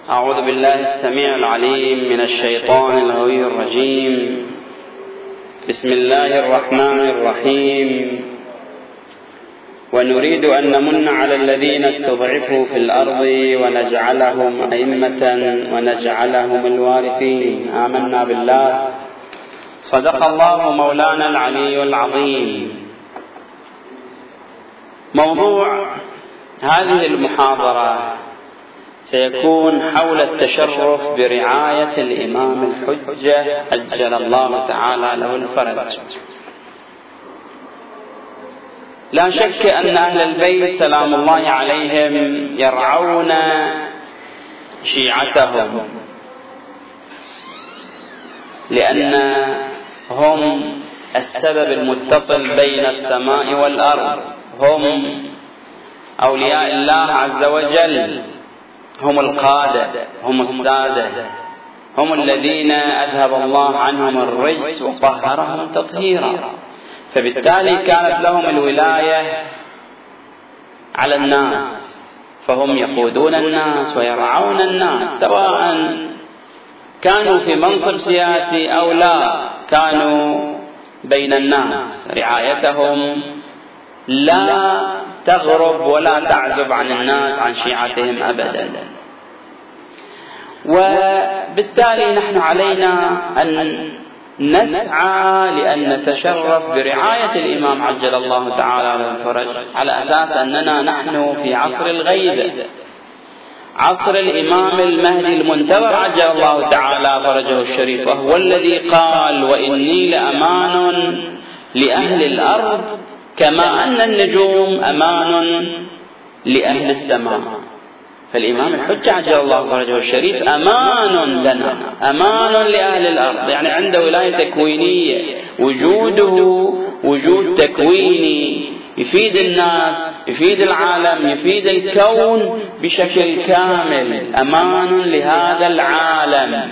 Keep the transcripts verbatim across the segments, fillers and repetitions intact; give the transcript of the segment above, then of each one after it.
أعوذ بالله السميع العليم من الشيطان الغوي الرجيم. بسم الله الرحمن الرحيم. ونريد أن نمن على الذين استضعفوا في الأرض ونجعلهم أئمة ونجعلهم الوارثين. آمنا بالله. صدق الله مولانا العلي العظيم. موضوع هذه المحاضرة سيكون حول التشرف برعاية الإمام الحجة عجل الله تعالى له الفرج. لا شك أن أهل البيت سلام الله عليهم يرعون شيعتهم، لأن هم السبب المتصل بين السماء والأرض، هم أولياء الله عز وجل، هم القادة، هم السادة، هم الذين أذهب الله عنهم الرجس وطهرهم تطهيرا، فبالتالي كانت لهم الولاية على الناس، فهم يقودون الناس ويرعون الناس، سواء كانوا في منصب سياسي أو لا، كانوا بين الناس. رعايتهم لا تغرب ولا تعزب عن الناس عن شيعتهم أبدا. وبالتالي نحن علينا أن نسعى لأن نتشرف برعاية الإمام عجل الله تعالى له الفرج، على أساس أننا نحن في عصر الغيبة، عصر الإمام المهدي المنتظر عجل الله تعالى فرجه الشريف، وهو الذي قال: وإني لأمان لأهل الأرض كما أن النجوم أمان لأهل السماء. فالإمام الحجة عجل الله فرجه الشريف أمان لنا، أمان لأهل الأرض، يعني عنده ولاية تكوينية، وجوده وجود تكويني يفيد الناس، يفيد العالم، يفيد الكون بشكل كامل، أمان لهذا العالم.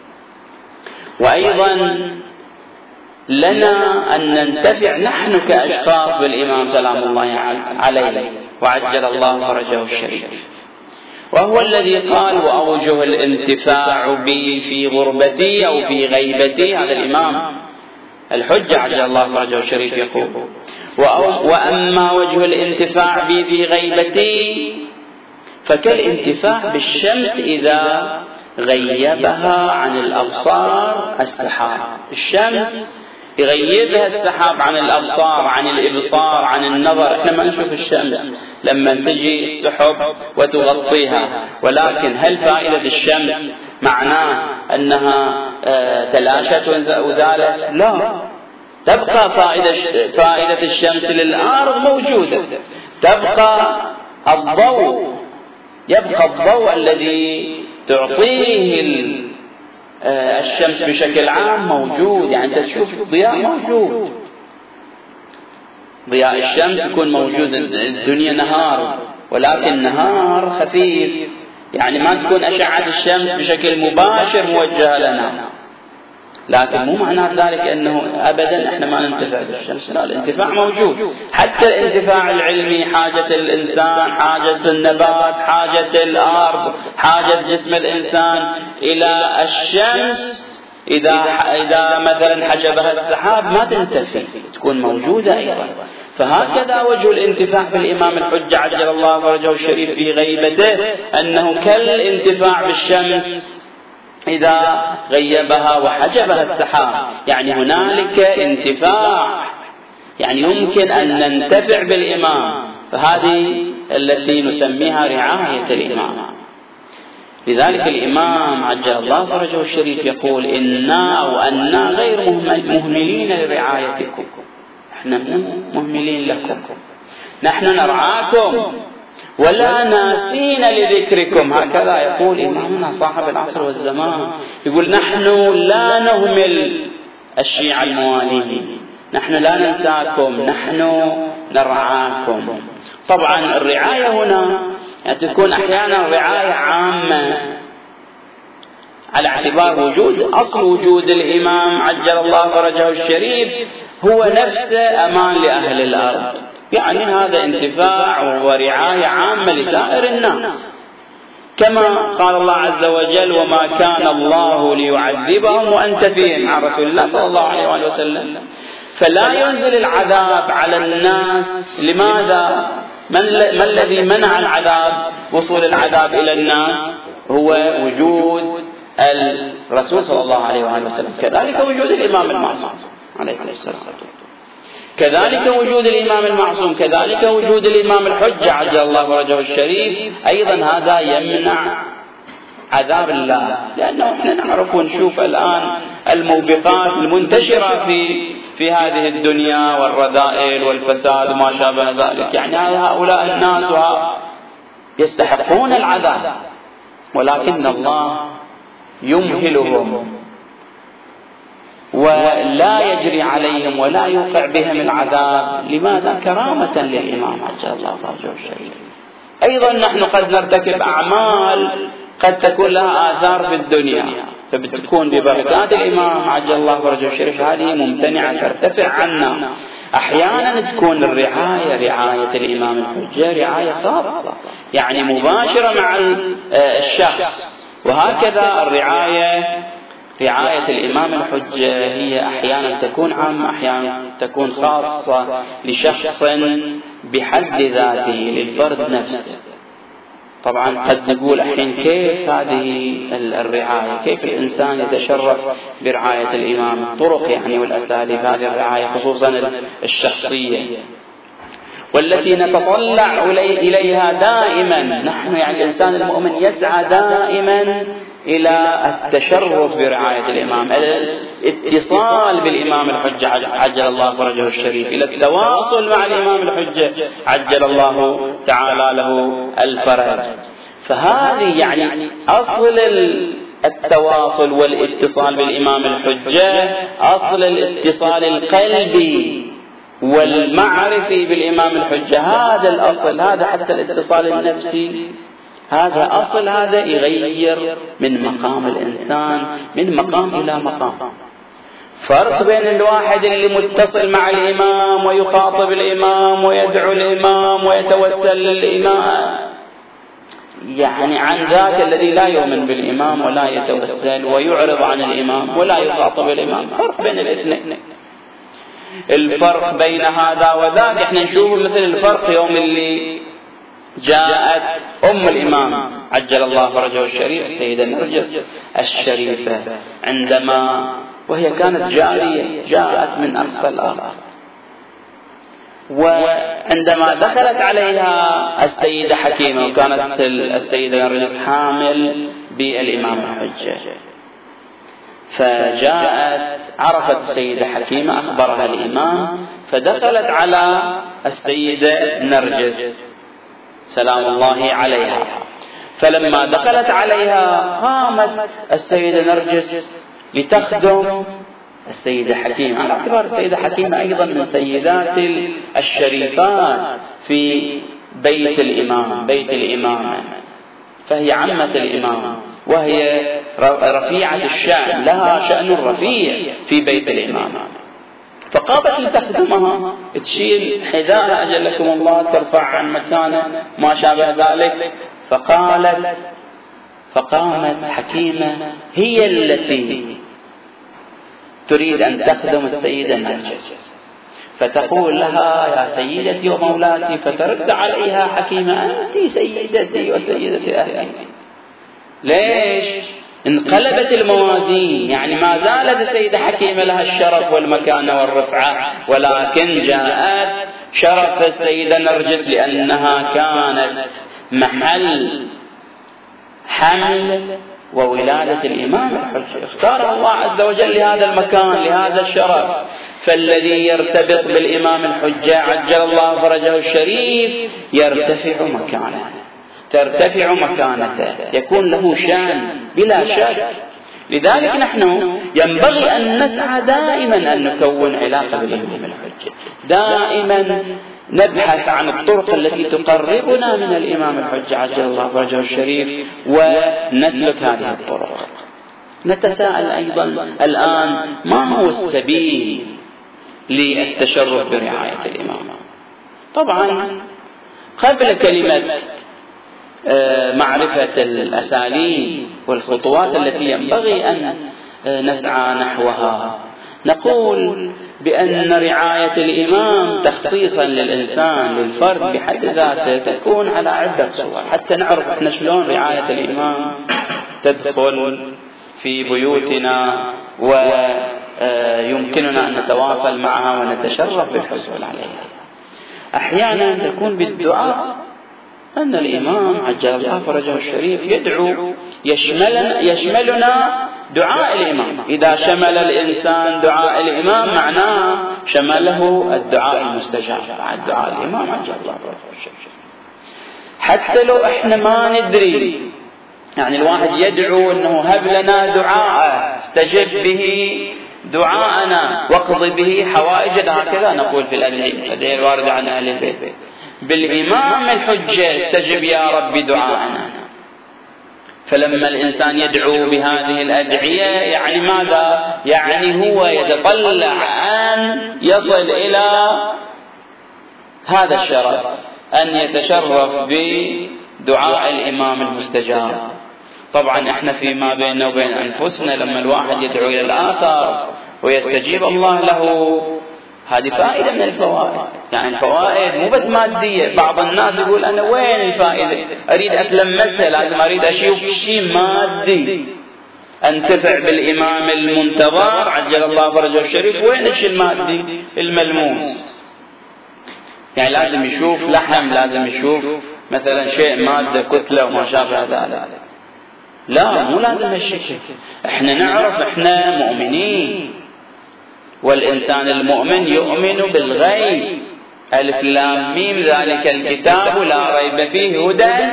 وأيضا لنا أن ننتفع نحن كأشخاص بالإمام سلام الله عليه وعجل الله فرجه الشريف، وهو الذي قال: وأوجه الانتفاع بي في غربتي أو في غيبتي. هذا الإمام الحجة عجل الله فرجه الشريف يقول: وأما وجه الانتفاع بي في غيبتي فكالانتفاع بالشمس إذا غيبها عن الأبصار السحاب. الشمس يغيبها السحاب عن الأبصار، عن الإبصار، عن النظر. احنا ما نشوف الشمس لما تجي السحب وتغطيها، ولكن هل فائدة الشمس معناه أنها تلاشت وزالت؟ لا، تبقى فائدة فائدة الشمس للأرض موجودة، تبقى الضوء، يبقى الضوء الذي تعطيه الشمس بشكل عام موجود. يعني أنت تشوف الضياء موجود، ضياء الشمس يكون موجود. الدنيا نهار، ولكن نهار خفيف، يعني ما تكون أشعة الشمس بشكل مباشر موجهة لنا، لكن مو معنى ذلك أنه أبدا إحنا ما ننتفع بالشمس، لا، الانتفاع موجود. حتى الانتفاع العلمي، حاجة الإنسان، حاجة النبات، حاجة الأرض، حاجة جسم الإنسان إلى الشمس، إذا إذا مثلا حجبها السحاب ما تنتفي، تكون موجودة أيضا. فهكذا وجه الانتفاع بالإمام الحجة عجل الله فرجه الشريف في غيبته، أنه كالانتفاع بالشمس إذا غيبها وحجبها السحاب، يعني هنالك انتفاع، يعني يمكن أن ننتفع بالإمام. فهذه التي نسميها رعاية الإمام. لذلك الإمام عجل الله فرجه الشريف يقول: إنا أو أنا غير مهملين لرعايتكم، احنا مهملين لكم، نحن نرعاكم ولا ناسين لذكركم. هكذا يقول إمامنا صاحب العصر والزمان، يقول: نحن لا نهمل الشيعة الموالين، نحن لا ننساكم، نحن نرعاكم. طبعا الرعاية هنا يعني تكون أحيانا رعاية عامة، على اعتبار وجود أصل وجود الإمام عجل الله فرجه الشريف هو نفسه أمان لأهل الأرض، يعني هذا انتفاع ورعاية عامة لسائر الناس. كما قال الله عز وجل: وما كان الله ليعذبهم وأنت فيهم، عن رسول الله صلى الله عليه وآله وسلم. فلا ينزل العذاب على الناس. لماذا؟ ما الذي منع العذاب، وصول العذاب إلى الناس؟ هو وجود الرسول صلى الله عليه وآله وسلم، كذلك وجود الإمام المعصوم عليه السلام، كذلك وجود الإمام المعصوم، كذلك وجود الإمام الحجة عجل الله فرجه الشريف. أيضا هذا يمنع عذاب الله، لأنه احنا نعرف ونشوف الآن الموبقات المنتشرة في في هذه الدنيا والرذائل والفساد وما شابه ذلك. يعني هؤلاء الناس يستحقون العذاب، ولكن الله يمهلهم ولا يجري عليهم ولا يوقع بهم العذاب. لماذا؟ كرامة للإمام عجل الله فرجه الشريف. أيضا نحن قد نرتكب أعمال قد تكون لها آثار في الدنيا، فبتكون ببركات الإمام عجل الله فرجه الشريف هذه ممتنعة ترتفع عنا. أحيانا تكون الرعاية رعاية الإمام الحجة رعاية خاصة، يعني مباشرة مع الشخص، وهكذا الرعاية رعاية الإمام الحجة هي أحيانا تكون عامة، أحيانا تكون خاصة لشخص بحد ذاته للفرد نفسه. طبعا قد نقول الحين كيف هذه الرعاية، كيف الإنسان يتشرف برعاية الإمام، الطرق يعني والأساليب هذه الرعاية خصوصا الشخصية والتي نتطلع إليها دائما. نحن يعني الإنسان المؤمن يسعى دائما إلى التشرف برعاية الإمام، الاتصال بالإمام الحجة عجل الله فرجه الشريف، إلى التواصل مع الإمام الحجة عجل الله تعالى له الفرج. فهذه يعني أصل التواصل والاتصال بالإمام الحجة، أصل الاتصال القلبي والمعرفي بالإمام الحجة، هذا الأصل، هذا حتى الاتصال النفسي هذا أصل، هذا يغير من مقام الإنسان من مقام إلى مقام. فرق بين الواحد اللي متصل مع الإمام ويخاطب الإمام ويدعو الإمام ويتوسل للإمام، يعني عن ذاك الذي لا يؤمن بالإمام ولا يتوسل ويعرض عن الإمام ولا يخاطب الإمام. فرق بين الاثنين. الفرق بين هذا وذاك احنا نشوفه مثل الفرق يوم اللي جاءت أم الإمام عجل الله فرجه الشريف السيدة نرجس الشريفة، عندما وهي كانت جارية جاءت من أقصى الأرض، وعندما دخلت عليها السيدة حكيمة، وكانت السيدة نرجس حامل بالإمام الحجة، فجاءت عرفت السيدة حكيمة أخبرها الإمام، فدخلت على السيدة نرجس سلام الله عليها. فلما دخلت عليها قامت السيدة نرجس لتخدم السيدة حكيمة، على اعتبار السيدة حكيمة أيضا من سيدات الشريفات في بيت الإمام بيت الإمام فهي عمة الإمام، وهي رفيعة الشأن، لها شأن رفيع في بيت الإمام. فقامت لتخدمها، تشيل حذاءها أجلكم الله، ترفع عن مكانه ما شابه ذلك. فقالت فقامت حكيمة هي التي تريد أن تخدم السيدة نرجس، فتقول لها يا سيدتي ومولاتي، فترد عليها حكيمة أنت سيدتي وسيدتي أهلي. ليش؟ انقلبت الموازين، يعني ما زالت السيدة حكيمة لها الشرف والمكانة والرفعة، ولكن جاءت شرف السيدة نرجس لأنها كانت محل حمل وولادة الإمام الحجة، اختار الله عز وجل لهذا المكان لهذا الشرف. فالذي يرتبط بالإمام الحجة عجل الله فرجه الشريف يرتفع مكانه، ترتفع مكانته، يكون له شان بلا شك. لذلك نحن ينبغي أن نسعى دائما أن نكون علاقة بالإمام الحجة، دائما نبحث عن الطرق التي تقربنا من الإمام الحجة عجل الله فرجه الشريف ونسلك هذه الطرق. نتساءل أيضا الآن ما هو السبيل للتشرف برعاية الإمام؟ طبعا قبل كلمة معرفة الأساليب والخطوات التي ينبغي أن نسعى نحوها. نقول بأن رعاية الإمام تخصيصا للإنسان للفرد بحد ذاته تكون على عدة صور، حتى نعرف احنا شلون رعاية الإمام تدخل في بيوتنا ويمكننا أن نتواصل معها ونتشرف بالحصول عليها. أحيانا تكون بالدعاء، أن الإمام عجل الله فرجه الشريف يدعو يشملنا, يشملنا دعاء الإمام. إذا شمل الإنسان دعاء الإمام معناه شمله الدعاء المستجاب بعد دعاء الإمام عجل الله فرجه الشريف. حتى لو إحنا ما ندري، يعني الواحد يدعو أنه هب لنا دعاء استجب به دعاءنا واقض به حوائجنا، هكذا نقول في الأدعية الأدعية الواردة عن أهل البيت. بالإمام الحجة استجب يا رب دعاءنا. فلما الإنسان يدعو بهذه الأدعية يعني ماذا؟ يعني هو يتطلع أن يصل إلى هذا الشرف، أن يتشرف بدعاء الإمام المستجاب. طبعا احنا فيما بيننا وبين أنفسنا لما الواحد يدعو إلى الآخر ويستجيب الله له، هذه فائدة من الفوائد. يعني الفوائد مو بس مادية. بعض الناس يقول أنا وين الفائدة؟ أريد أتلمسها، لازم أريد أشوف شيء مادي أنتفع بالإمام المنتظر عجل الله فرجه الشريف. وين الشيء المادي الملموس؟ يعني لازم يشوف لحم، لازم يشوف مثلا شيء مادة كتلة وما شابه ذلك. لا، مو لازم هالشيء. احنا نعرف احنا مؤمنين، والإنسان المؤمن يؤمن بالغيب. ألف لام ميم ذلك الكتاب لا ريب فيه هدى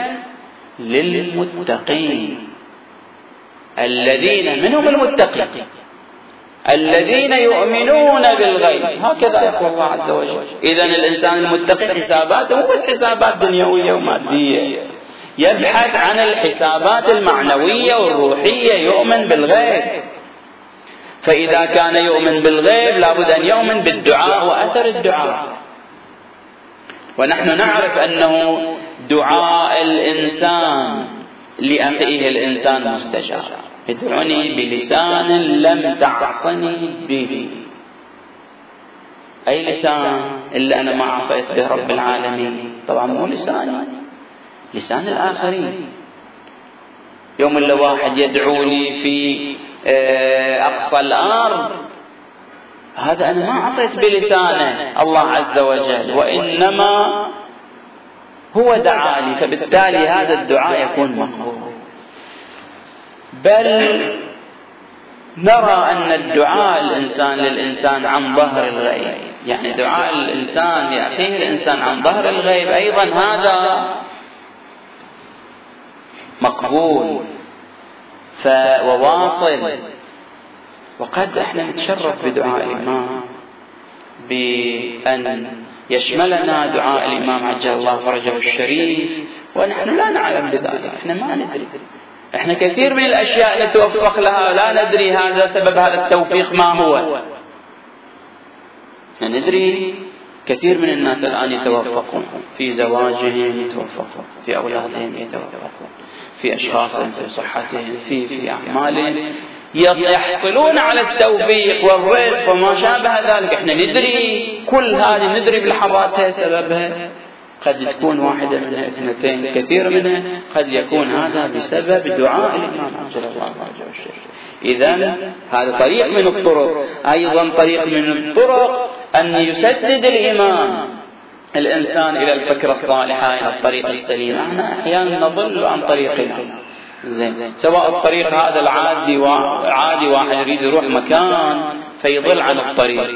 للمتقين الذين منهم المتقين الذين يؤمنون بالغيب، هكذا يقول الله عز وجل. إذن الإنسان المتقي حساباته مو بس حسابات دنيوية ومادية، يبحث عن الحسابات المعنوية والروحية، يؤمن بالغيب. فإذا كان يؤمن بالغيب لابد أن يؤمن بالدعاء وأثر الدعاء. ونحن نعرف أنه دعاء الإنسان لأخيه الإنسان مستجاب. ادعوني بلسان لم تعصني به. أي لسان إلا أنا ما عصيت به رب العالمين؟ طبعا مو لساني، لسان الآخرين. يوم اللي واحد يدعو لي في أقصى الأرض، هذا أنا ما عصيت بلسانه الله عز وجل، وإنما هو دعا لي، فبالتالي هذا الدعاء يكون مقبول. بل نرى أن الدعاء الإنسان للإنسان عن ظهر الغيب، يعني دعاء الإنسان لأخيه الإنسان عن ظهر الغيب أيضا هذا مقبول وواصل. وقد احنا نتشرف بدعاء الإمام بأن يشملنا دعاء الإمام عجل الله فرجه الشريف، ونحن لا نعلم بذلك، احنا ما ندري. احنا كثير من الأشياء نتوفق لها لا ندري هذا سبب هذا التوفيق ما هو. احنا ندري كثير من الناس الآن يتوفقون في زواجهم، يتوفقون في أولادهم، يتوفقون في أشخاصهم، في صحتهم، في في أعمالهم، يحصلون على التوفيق والرزق وما شابه ذلك. احنا ندري كل هذه، ندري بلحظاتها سببها. قد تكون واحدة منها، اثنتين، كثير منها قد يكون هذا بسبب دعاء الإمام عجل الله فرجه الشريف. إذن هذا طريق من الطرق. أيضا طريق من الطرق أن يسدد الإمام الإنسان إلى الفكرة الصالحة، إلى الطريق السليم. احنا أحيانا نضل عن طريقنا، زين، سواء الطريق هذا العادي وعادي واحد يريد يروح مكان فيضل عن الطريق،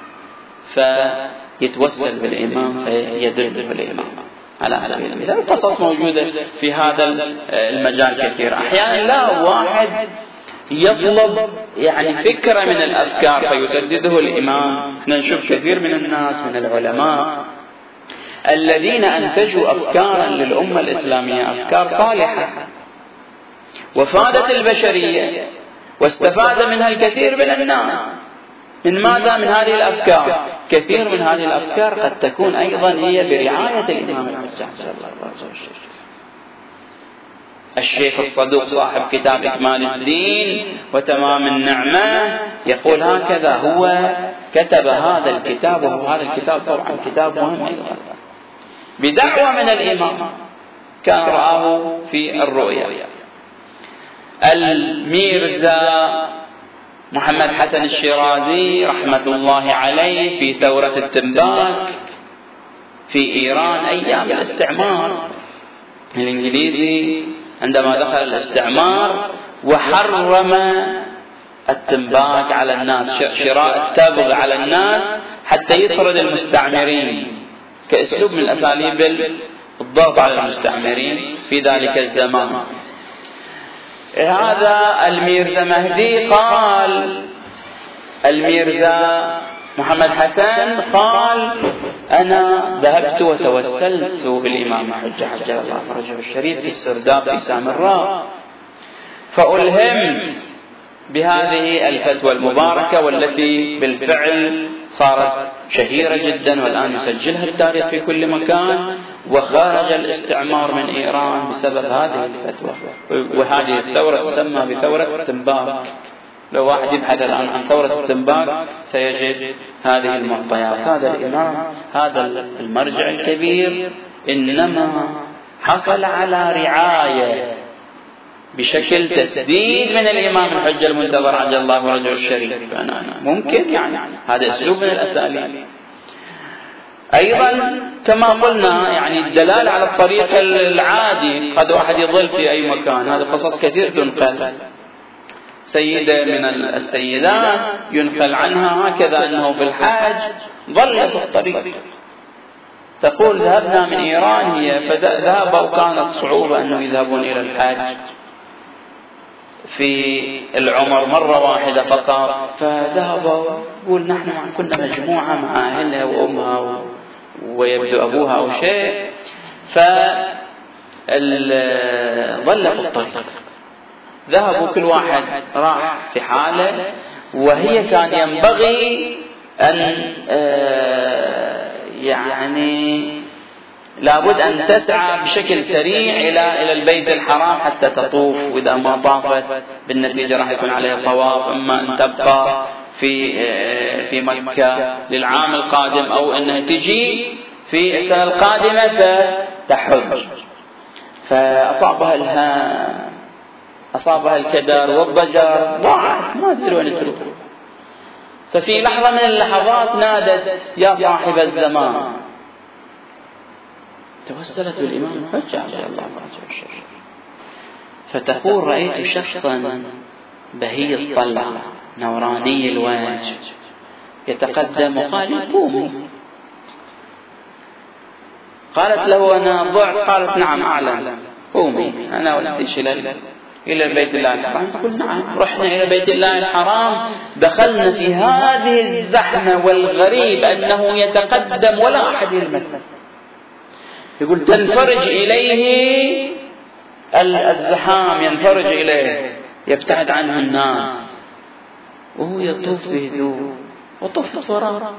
فيتوسل بالإمام فيدل بالإمام على سبيل المثال. القصص موجودة في هذا المجال كثير. أحيانا لا واحد يطلب يعني فكرة من الأفكار فيسدده الإمام. نشوف كثير من الناس من العلماء الذين أنتجوا أفكارا للأمة الإسلامية، أفكار صالحة وفادت البشرية واستفاد منها الكثير من الناس. من ماذا؟ من هذه الأفكار. كثير من هذه الأفكار قد تكون أيضا هي برعاية الإمام الحجة صلى الله عليه وسلم. الشيخ الصدوق صاحب كتاب إكمال الدين وتمام النعمة يقول هكذا هو كتب هذا الكتاب، وهذا الكتاب طبعا كتاب مهم أيضا بدعوة من الإمام كان رآه في الرؤيا. الميرزا محمد حسن الشيرازي رحمة الله عليه في ثورة التنباك في إيران أيام الاستعمار الإنجليزي، عندما دخل الاستعمار وحرم التنباك على الناس، شراء التبغ على الناس حتى يطرد المستعمرين كأسلوب من أساليب الضغط على المستعمرين في ذلك الزمان. هذا الميرزا مهدي قال، الميرزا محمد حسن قال أنا ذهبت وتوسلت بالإمام الحجة عجل الله فرجه الشريف في السرداب في سامراء، فألهمت بهذه الفتوى المباركة والتي بالفعل صارت شهيرة جدا والآن يسجلها التاريخ في كل مكان، وخرج الاستعمار من إيران بسبب هذه الفتوى. وهذه الثورة تسمى بثورة التنباك، لو واحد يبحث الآن عن ثورة التنباك سيجد هذه المعطيات. هذا الإمام هذا المرجع الكبير إنما حصل على رعاية بشكل تسديد من الإمام الحجة المنتظر عجل الله فرجه الشريف. أنا ممكن يعني هذا أسلوب من الأساليب. أيضا كما قلنا يعني الدلالة على الطريق العادي، قد واحد يضل في أي مكان، هذا قصص كثير تنقل. سيدة من السيدات ينقل عنها هكذا أنه في الحاج ظلت الطريق، تقول ذهبنا من إيران هي فذهبوا وكانت صعوبة أنه يذهبون إلى الحاج في العمر مرة واحدة فقط، فذهبوا يقول نحن كنا مجموعة مع أهلها وأمها ويبدو أبوها أو شيء، فظلت الطريق، ذهبوا كل واحد راح في حاله، وهي كان ينبغي أن يعني لابد أن تسعى بشكل سريع إلى إلى البيت الحرام حتى تطوف، وإذا ما طافت بالنتيجة راح يكون عليها طواف، إما أن تبقى في في مكة للعام القادم أو أنها تجي في السنة القادمة تحج. فأصابها الهام، أصابها الكدر والضجر، ضاعت ما أدري وين تروح. ففي لحظة من اللحظات نادت يا صاحب الزمان، توسلت بالإمام الحجة عجل الله فرجه الشريف، فتقول رأيت شخصا بهي الطلع نوراني الوجه يتقدم وقال قومي. قالت له أنا ضعت، قالت نعم أعلم، قومي أنا ولدتش إلى إلى بيت الله الحرام. تقول نعم، رحنا إلى بيت الله الحرام، دخلنا في هذه الزحمة والغريب أنه يتقدم ولا أحد يلمسه. يقول تنفرج إليه الزحام، ينفرج إليه، يبتعد عنه الناس، وهو يطوف بهدوء وطفت وراءه.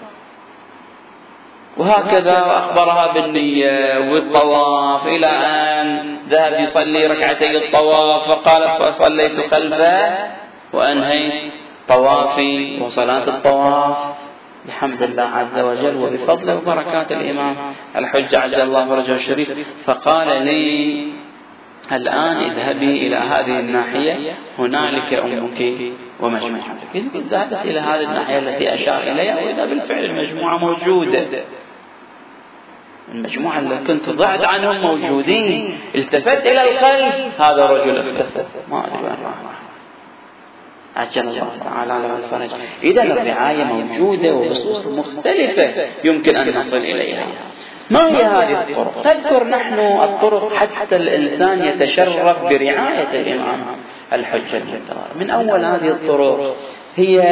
وهكذا أخبرها بالنية والطواف إلى أن ذهب يصلي ركعتي الطواف، فقالت فصليت خلفه وأنهيت طوافي وصلاة الطواف بحمد الله عز وجل وبفضل وبركات الإمام الحجة عجل الله فرجه الشريف. فقال لي الآن اذهبي إلى هذه الناحية، هنالك أمك ومجموعتك. ذهبت إلى هذه الناحية التي أشار إليها، وإذا بالفعل المجموعة موجودة، المجموعة اللي كنت ضعت عنهم موجودين. التفت إلى الخلف، هذا الرجل اختفى، ما أدري وين راح، عجل الله تعالى له الفرج. إذا الرعاية موجودة وبصور مختلفة يمكن أن نصل إليها. ما هي هذه الطرق؟ نذكر نحن الطرق حتى الإنسان يتشرف برعاية الإمام الحجة المنتظر. من أول هذه الطرق هي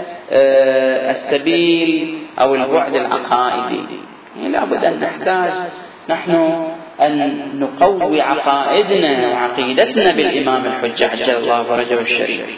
السبيل أو البعد العقائدي. لابد أن نحتاج نحن أن نقوي عقائدنا وعقيدتنا بالإمام الحجة عجل الله فرجه الشريف.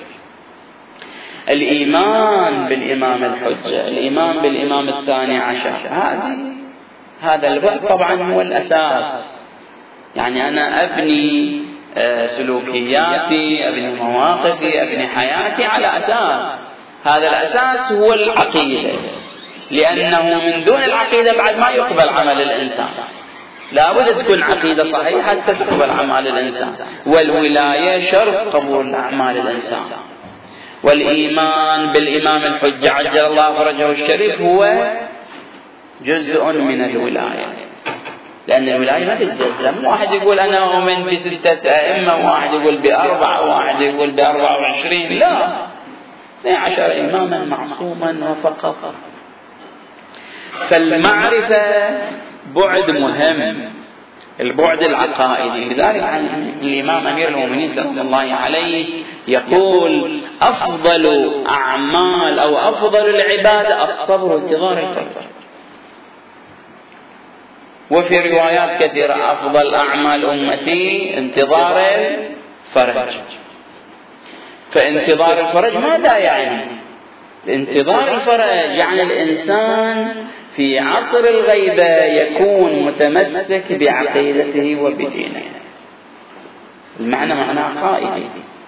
الإيمان بالإمام الحجة، الإيمان بالإمام الثاني عشر، هذه هذا البعد طبعا هو الأساس. يعني أنا أبني سلوكياتي، أبني مواقفي، أبني حياتي على أساس. هذا الأساس هو العقيدة، لأنه من دون العقيدة بعد ما يقبل عمل الإنسان. لا بد تكون عقيدة صحيحة حتى تقبل أعمال الإنسان. والولاية شرط قبول أعمال الإنسان. والإيمان بالإمام الحجة عجل الله فرجه الشريف هو جزء من الولاية، لأن الولاية ما تتجزم. واحد يقول أنا أؤمن بستة أئمة، واحد يقول بأربعة، واحد يقول بأربعة وعشرين. لا، اثني عشر إماما معصوما وفقط. فالمعرفة بعد مهم، البعد العقائدي. لذلك عن الإمام أمير المؤمنين صلى الله عليه يقول أفضل أعمال أو أفضل العبادة الصبر وانتظار الفرج. وفي روايات كثيرة أفضل أعمال أمتي انتظار الفرج. فانتظار الفرج ماذا يعني؟ انتظار الفرج يعني الإنسان في عصر الغيبة يكون متمسك بعقيدته وبدينه. المعنى معنى عقائدي،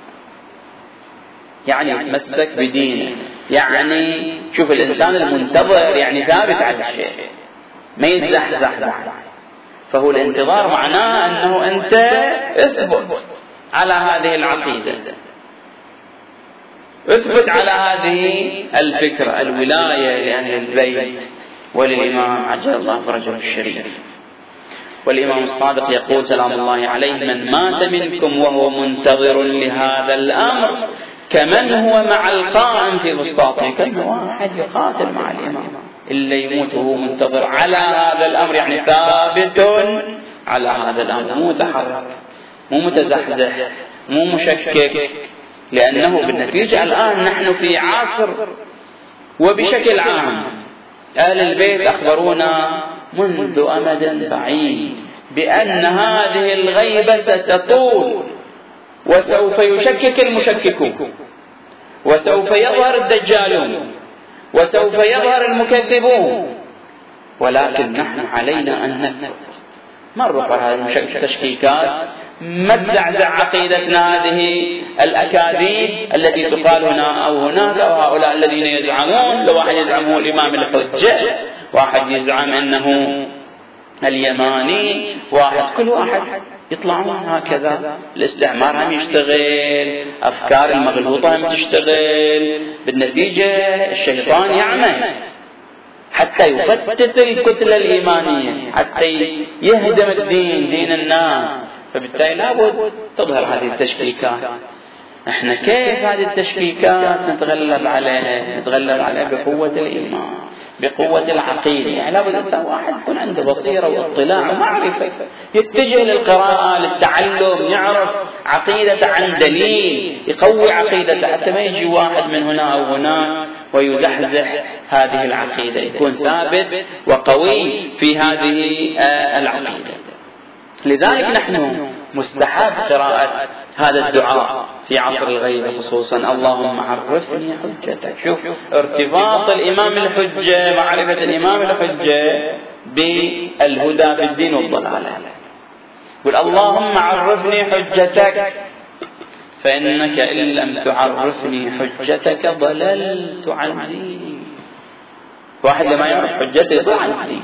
يعني يتمسك بدينه. يعني شوف الإنسان المنتظر يعني ثابت على الشيء، ما يتزحزح. فهو الانتظار معناه أنه أنت اثبت على هذه العقيدة، اثبت على هذه الفكرة. الولاية لأهل البيت وللإمام عجل الله فرجه الشريف. والإمام الصادق يقول سلام الله عليه من مات منكم وهو منتظر لهذا الأمر كمن هو مع القائم في فسطاطه. كان واحد يقاتل مع الإمام، اللي يموت وهو منتظر على هذا الأمر، يعني ثابت على هذا الأمر، مو متحرك، مو متزحزح، مو مشكك. لأنه بالنتيجة الآن نحن في عصر، وبشكل عام أهل البيت أخبرونا منذ أمد بعيد بأن هذه الغيبة ستطول، وسوف يشكك المشككون، وسوف يظهر الدجالون، وسوف يظهر المكذبون. ولكن نحن علينا أن نثبت، ما نروح على هذه التشكيكات، ما تزعزع عقيدتنا هذه الأكاذيب التي تقال هنا أو هناك، أو هؤلاء الذين يزعمون. لو واحد يزعم هو الإمام الحجة، واحد يزعم أنه اليماني، واحد، كل واحد يطلعون هكذا. الاستعمار هم يشتغل، أفكار المغلوطة هم تشتغل، بالنتيجة الشيطان يعمل حتى يفتت الكتلة الإيمانية، حتى يهدم الدين، دين الناس. فبالتالي لابد تظهر هذه التشكيكات. احنا كيف هذه التشكيكات نتغلب عليها؟ نتغلب عليها بقوة الإيمان، بقوة العقيدة. يعني لابد الإنسان واحد يكون عنده بصيرة واطلاع ومعرفة، يتجه للقراءة، للتعلم، يعرف عقيدته عن دليل، يقوي عقيدته، حتى ما يجي واحد من هنا أو هناك ويزحزح هذه العقيدة، يكون ثابت وقوي في هذه العقيدة. لذلك نحن مستحب قراءة هذا الدعاء في عصر الغيبة خصوصا، اللهم عرفني حجتك. شوف ارتباط الإمام الحجة، معرفة الإمام الحجة بالهدى في الدين والضلالة. قل اللهم عرفني حجتك فإنك إن لم تعرفني حجتك ضللت عني. واحد لما يعرف حجته ضل عني.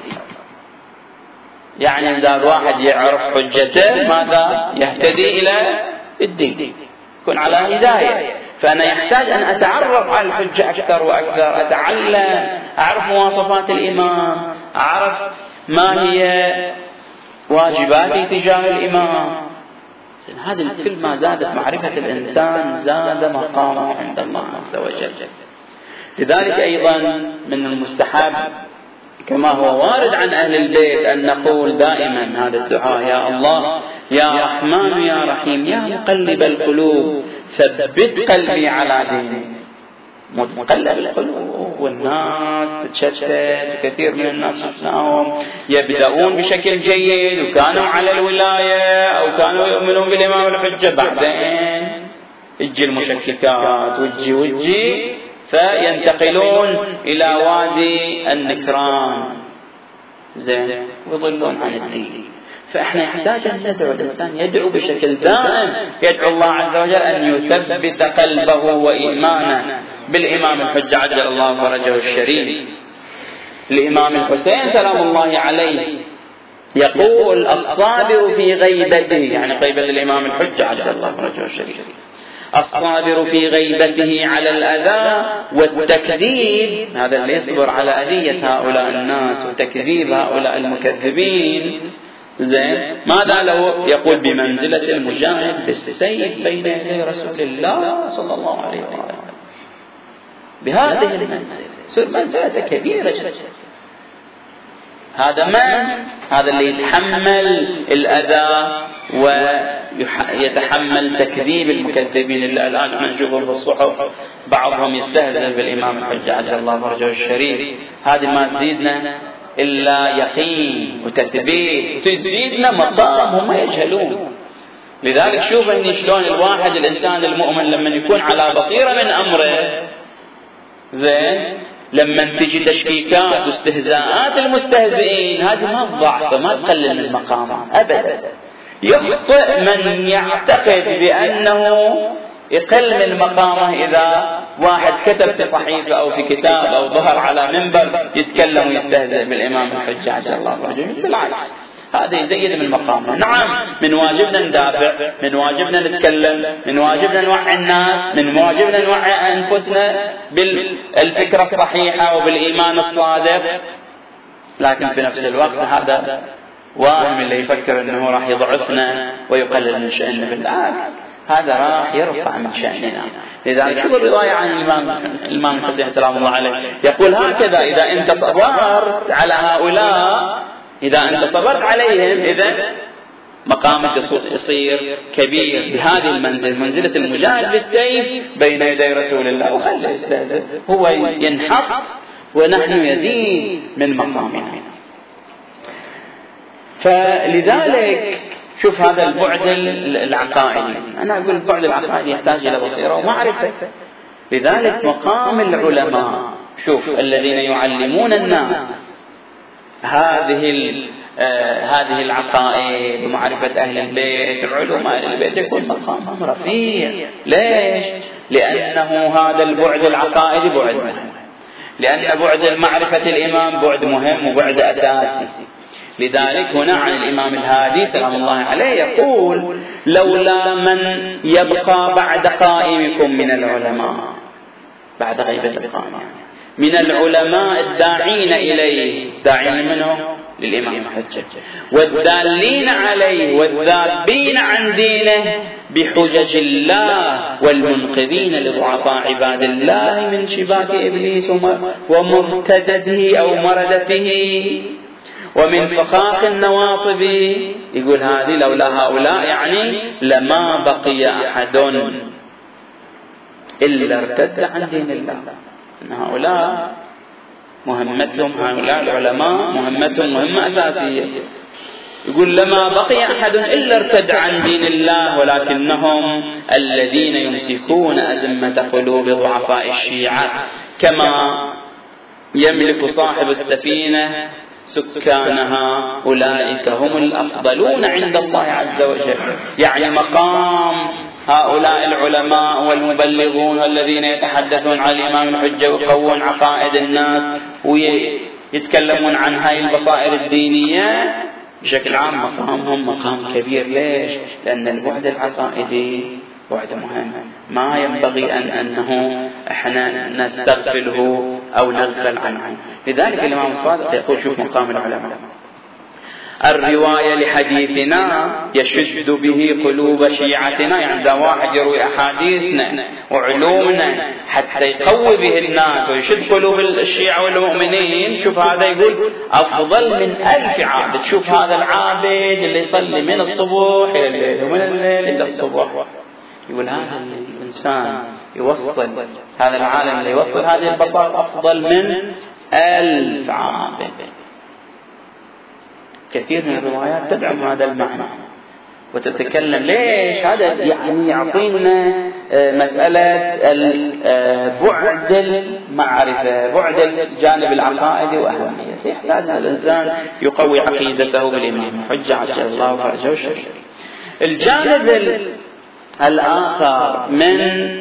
يعني إذا الواحد يعرف حجته ماذا؟ يهتدي إلى الدين، يكون على هداية. فأنا يحتاج أن أتعرف على الحجة أكثر وأكثر، أتعلم، أعرف مواصفات الإمام، أعرف ما هي واجباتي تجاه الإمام. هذا كل ما زادت معرفة الإنسان زاد مقامه عند الله عز وجل. لذلك أيضا من المستحب كما هو وارد عن أهل البيت أن نقول دائما هذا الدعاء: يا الله يا رحمن يا رحيم يا مقلب القلوب ثبت قلبي على دينك. مقلب القلوب، والناس تتشتت، كثير من الناس شفناهم يبدأون بشكل جيد وكانوا على الولاية أو كانوا يؤمنون بالإمام الحجة، بعدين يجي المشككات وجي وجي فينتقلون إلى وادي النكران، زين، ويضلون عن الدين. فإحنا يحتاج أن ندعو الإنسان يدعو بشكل دائم، يدعو الله عز وجل أن يثبت قلبه وإيمانه بالإمام الحجة عجل الله فرجه الشريف. الإمام الحسين سلام الله عليه يقول الصابر في غيبته، يعني غيبة الإمام الحجة عجل الله فرجه الشريف، الصابر في غيبته على الأذى والتكذيب، هذا اللي يصبر على أذية هؤلاء الناس وتكذيب هؤلاء المكذبين، زين ماذا له؟ يقول بمنزلة المجاهد بالسيف بين يدي رسول الله صلى الله عليه وسلم، بهذه المنزلة، منزلة كبيرة جدا. هذا من؟ هذا اللي يتحمل الأذى ويتحمل تكذيب المكذبين اللي الآن احنا نشوفهم في الصحف، بعضهم يستهزئ بالإمام الحجة عجل الله فرجه الشريف. هذه ما تزيدنا إلا يقين وتثبيت، تزيدنا مقام هم يجهلون. لذلك شوف إن شلون الواحد الإنسان المؤمن لما يكون على بصيرة من أمره، زين لما تجي تشكيكات واستهزاءات المستهزئين هذه ما تضعف ما تقلل من مقامه أبدا. يخطئ من يعتقد بأنه يقل من مقامه إذا واحد كتب في صحيفة أو في كتاب أو ظهر على منبر يتكلم ويستهزئ بالإمام الحجة عجل الله فرجه، بالعكس هذا يزيد من مقامه. نعم من واجبنا ندافع، من واجبنا نتكلم، من واجبنا نوعي الناس، من واجبنا نوعي أنفسنا بالفكرة الصحيحة وبالإيمان الصادق، لكن في نفس الوقت هذا واهم اللي يفكر أنه راح يضعفنا ويقلل من شأننا، بالعكس هذا راح يرفع من شأننا. لذلك شوف الرواية عن الإمام الإمام الحسين سلام الله عليه يقول هكذا إذا أنت صبرت على هؤلاء، إذا أنت صبرت عليهم إذا مقامك يصير كبير بهذه المنزل، منزلة المجاهد بالسيف بين يدي رسول الله، وخلي يستهزئ هو ينحط ونحن يزيد من مقامنا. فلذلك شوف هذا البعد العقائدي، أنا أقول البعد العقائدي يحتاج إلى بصيرة ومعرفة. لذلك مقام العلماء، شوف الذين يعلمون الناس هذه آه هذه العقائد ومعرفة أهل البيت، علوم أهل البيت، يكون مقامهم رفيع. ليش؟ لأنه هذا البعد العقائدي بعد مهم، لأن بعد معرفة الإمام بعد مهم وبعد أساسي. لذلك هنا عن الإمام الهادي سلام الله عليه يقول لولا من يبقى بعد قائمكم من العلماء، بعد غيبة القائم من العلماء الداعين إليه، داعين منهم للإمام الحجة، والدالين عليه والذابين عن دينه بحجج الله، والمنقذين لضعفاء عباد الله من شباك إبليس ومرتدته أو مردته ومن فخاخ النواصب. يقول هذه لولا هؤلاء يعني لما بقي أحد إلا ارتد عن دين الله. إن هؤلاء مهمتهم، هؤلاء العلماء مهمتهم مهمة أساسية. يقول لما بقي أحد إلا ارتد عن دين الله، ولكنهم الذين يمسكون أزمة قلوب ضعفاء الشيعة، كما يملك صاحب السفينة سكانها، أولئك هم الأفضلون عند الله عز وجل. يعني مقام هؤلاء العلماء والمبلغون الذين يتحدثون عن الإمام الحجة ويقوون عقائد الناس ويتكلمون عن هاي البصائر الدينية بشكل عام، مقامهم مقام كبير. ليش؟ لأن البعد العقائدي بعد مهم، ما ينبغي أن أنه احنا نستغفله أو نغفل عنه. لذلك الإمام الصادق يقول شوف مقام العلماء، الرواية لحديثنا يشد به قلوب شيعتنا، يعني إذا واحد يروي أحاديثنا وعلومنا حتى يقوي به الناس ويشد قلوب الشيعة والمؤمنين، شوف هذا يقول أفضل من ألف عابد. شوف هذا العابد اللي يصلي من الصبح إلى الليل ومن الليل إلى الصبح، يقول هذا الإنسان يوصل هذا العالم اللي يوصل هذه البساطة أفضل من ألف عابد. كثير من الروايات تدعم هذا المعنى وتتكلم. ليش؟ هذا يعني يعطينا مسألة بعد المعرفة، بعد الجانب العقائدي وأهميته، يحتاج الإنسان يقوي عقيدته بالإمام الحجة عجل الله فرجه الشريف. الجانب الآخر من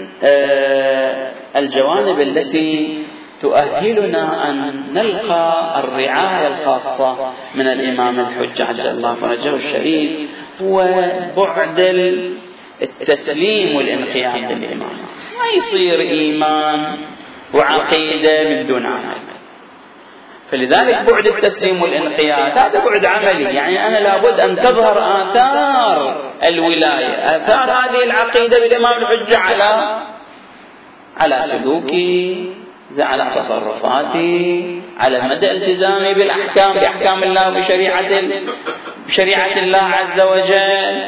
الجوانب التي تؤهلنا أن نلقى الرعاية الخاصة من الإمام الحجة عجل الله فرجه الشريف هو بعد التسليم والانقياد للإمام. ما يصير إيمان وعقيدة من دون عمل، فلذلك بعد التسليم والانقياد هذا بعد عملي. يعني أنا لابد أن تظهر آثار الولاية، آثار هذه العقيدة بالإمام الحجة على على سلوكي، على تصرفاتي، على مدى التزامي بالأحكام، بأحكام الله وبشريعة بشريعة الله عز وجل.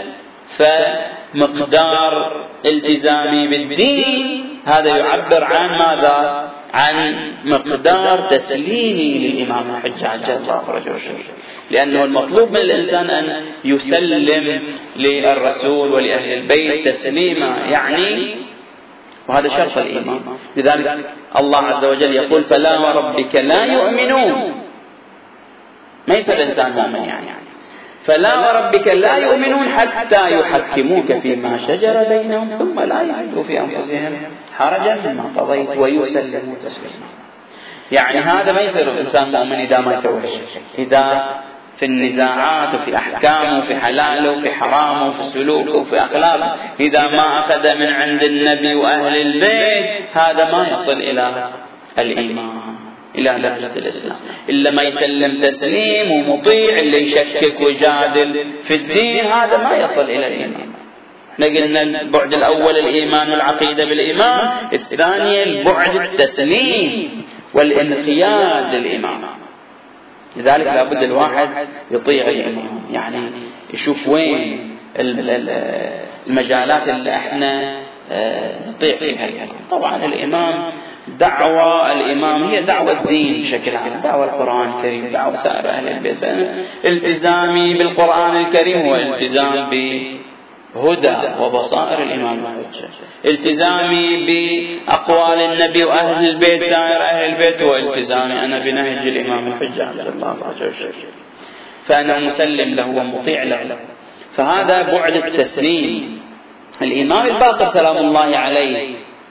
فمقدار التزامي بالدين هذا يعبر عن ماذا؟ عن مقدار تسليمي للإمام الحجة عجل الله فرجه الشريف. لأنه المطلوب من الإنسان أن يسلم للرسول ولأهل البيت تسليما، يعني وهذا شرط الإيمان. لذلك الله عز وجل يقول فلا وربك لا يؤمنون، ما يصير الإنسان مؤمن يعني فلا وربك لا يؤمنون حتى يحكموك فيما شجر بينهم ثم لا يجدوا في أنفسهم حرجا مما قضيت ويسلموا تسليما. يعني هذا ما يصير الإنسان مؤمن إذا ما يسوي شيء، إذا في النزاعات وفي أحكامه وفي حلاله وفي حرامه وفي سلوكه وفي أخلاقه، إذا ما أخذ من عند النبي وأهل البيت هذا ما يصل إلى الإيمان، إلى درجة الإسلام. إلا ما يسلم تسليم ومطيع، اللي يشكك ويجادل في الدين هذا ما يصل إلى الإيمان. قلنا البعد الأول الإيمان والعقيدة بالإمام، الثاني البعد التسليم والانقياد للإمام. لذلك لابد الواحد يطيع الإمام، يعني يشوف وين المجالات اللي احنا نطيع فيها الإمام. طبعا الإمام دعوة الإمام هي دعوة الدين بشكل عام، دعوة القرآن الكريم، دعوة سائر أهل البيت. التزامي بالقرآن الكريم هو التزام بهدى وبصائر الإمام الحجة، التزامي بأقوال النبي وأهل البيت سائر أهل البيت، والتزامي أنا بنهج الإمام الحجة عجل الله فرجه الشريف، فأنا مسلم له ومطيع له. فهذا بعد التسليم. الإمام الباقر سلام الله عليه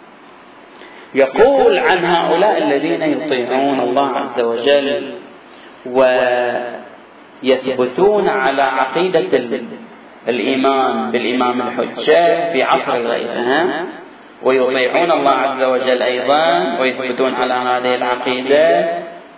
يقول عن هؤلاء الذين يطيعون الله عز وجل ويثبتون على عقيدة الإيمان بالإمام الحجة في عصر الغيب، ويطيعون الله عز وجل أيضا ويثبتون على هذه العقيدة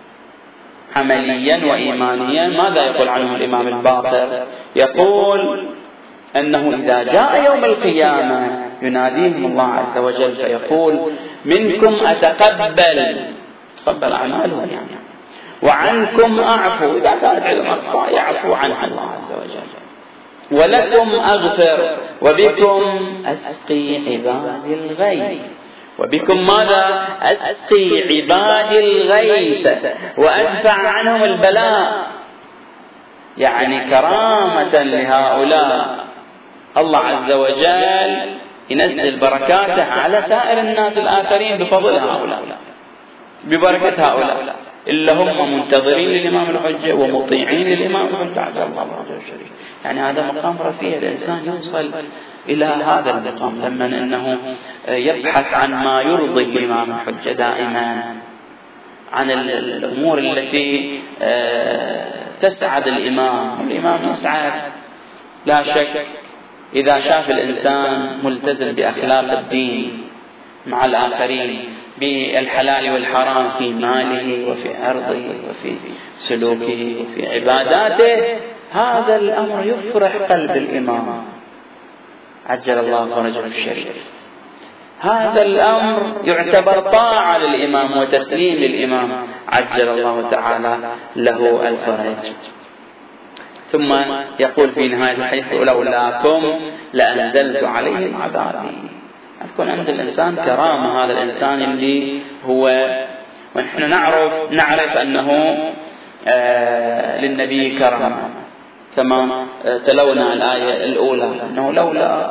عمليا وإيمانيا. ماذا يقول عنهم الإمام الباقر؟ يقول أنه إذا جاء يوم القيامة يناديهم الله عز وجل فيقول منكم أتقبل، تقبل أعمالهم يعني، وعنكم أعفو، إذا كانت عندهم أخطاء يعفو عنها الله عز وجل، ولكم أغفر، وبكم أسقي عبادي الغيث. وبكم ماذا؟ أسقي عبادي الغيث وأدفع عنهم البلاء. يعني كرامة لهؤلاء الله عز وجل ينزل بركاته على سائر الناس الآخرين بفضل هؤلاء، ببركة هؤلاء إلا هم منتظرين للإمام الحجة ومطيعين للإمام الحجة عجل الله فرجه الشريف. يعني هذا مقام رفيع، الإنسان يوصل إلى هذا المقام لما أنه يبحث عن ما يرضي الإمام الحجة دائما، عن الأمور التي تسعد الإمام. والإمام يسعد لا شك إذا شاف الإنسان ملتزم بأخلاق الدين مع الآخرين، بالحلال والحرام في ماله وفي عرضه وفي سلوكه وفي عباداته، هذا الأمر يفرح قلب الإمام عجل الله فرجه الشريف. هذا الأمر يعتبر طاعة للإمام وتسليم للإمام عجل الله تعالى له الفرج. ثم يقول في نهاية الحديث لولاكم لأنزلت عليهم عذابي. تكون عند الإنسان كرامة، هذا الإنسان اللي هو، ونحن نعرف نعرف أنه آه للنبي كرامة كما تلونا الآية الأولى، أنه لولا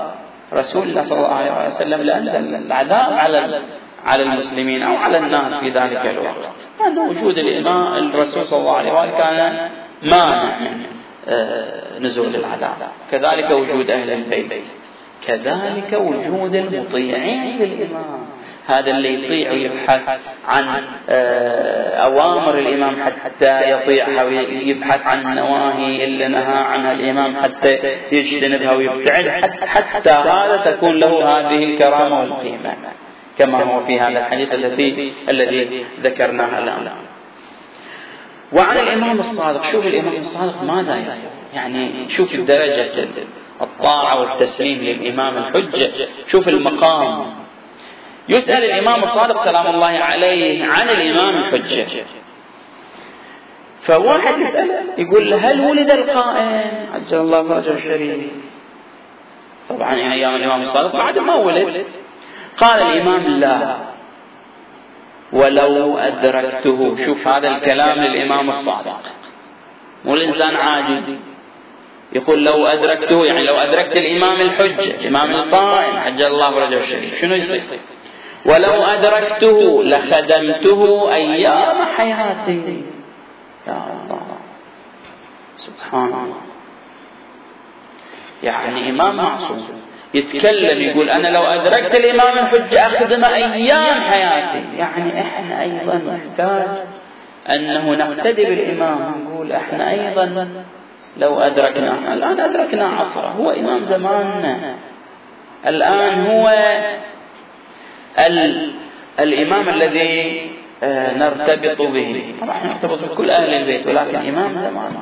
رسول الله صلى الله عليه وسلم لأن العذاب على على المسلمين أو على الناس في ذلك الوقت، لأن وجود الإمام الرسول صلى الله عليه وسلم كان مانع من نزول العذاب. كذلك وجود أهل البيت، كذلك وجود المطيعين للإمام، هذا اللي يطيع ويبحث عن أوامر الإمام حتى يطيعها، ويبحث عن النواهي اللي نهى عنها الإمام حتى يجتنبها ويبتعد، حتى هذا تكون له هذه الكرامة والقيمة، كما هو في هذا الحديث الذي الذي ذكرناه الآن. وعن الإمام الصادق، شوف الإمام الصادق ماذا يعني، شوف الدرجة الطاعة والتسليم للإمام الحجة، شوف المقام. يسأل الإمام الصادق سلام الله عليه عن الإمام الحجة، فواحد يسأل يقول له هل ولد القائم عجل الله فرجه الشريف؟ طبعا أيام الإمام الصادق بعد ما ولد. قال الإمام لا ولو أدركته. شوف هذا الكلام للإمام الصادق، مو الإنسان عاجز يقول لو أدركته، يعني لو أدركت الإمام الحجة الإمام القائم عجل الله فرجه الشريف شنو يصير؟ ولو أدركته لخدمته أيام حياتي. يا الله سبحان الله، يعني إمام معصوم يتكلم يقول أنا لو أدركت الإمام الحجة أخدم أيام حياتي. يعني إحنا أيضا نحتاج أنه نقتدي بالإمام، نقول إحنا أيضا لو أدركنا، الآن أدركنا عصره، هو إمام زماننا الآن، هو الإمام الذي نرتبط به. طبعا نرتبط بكل أهل البيت، ولكن إمام زماننا،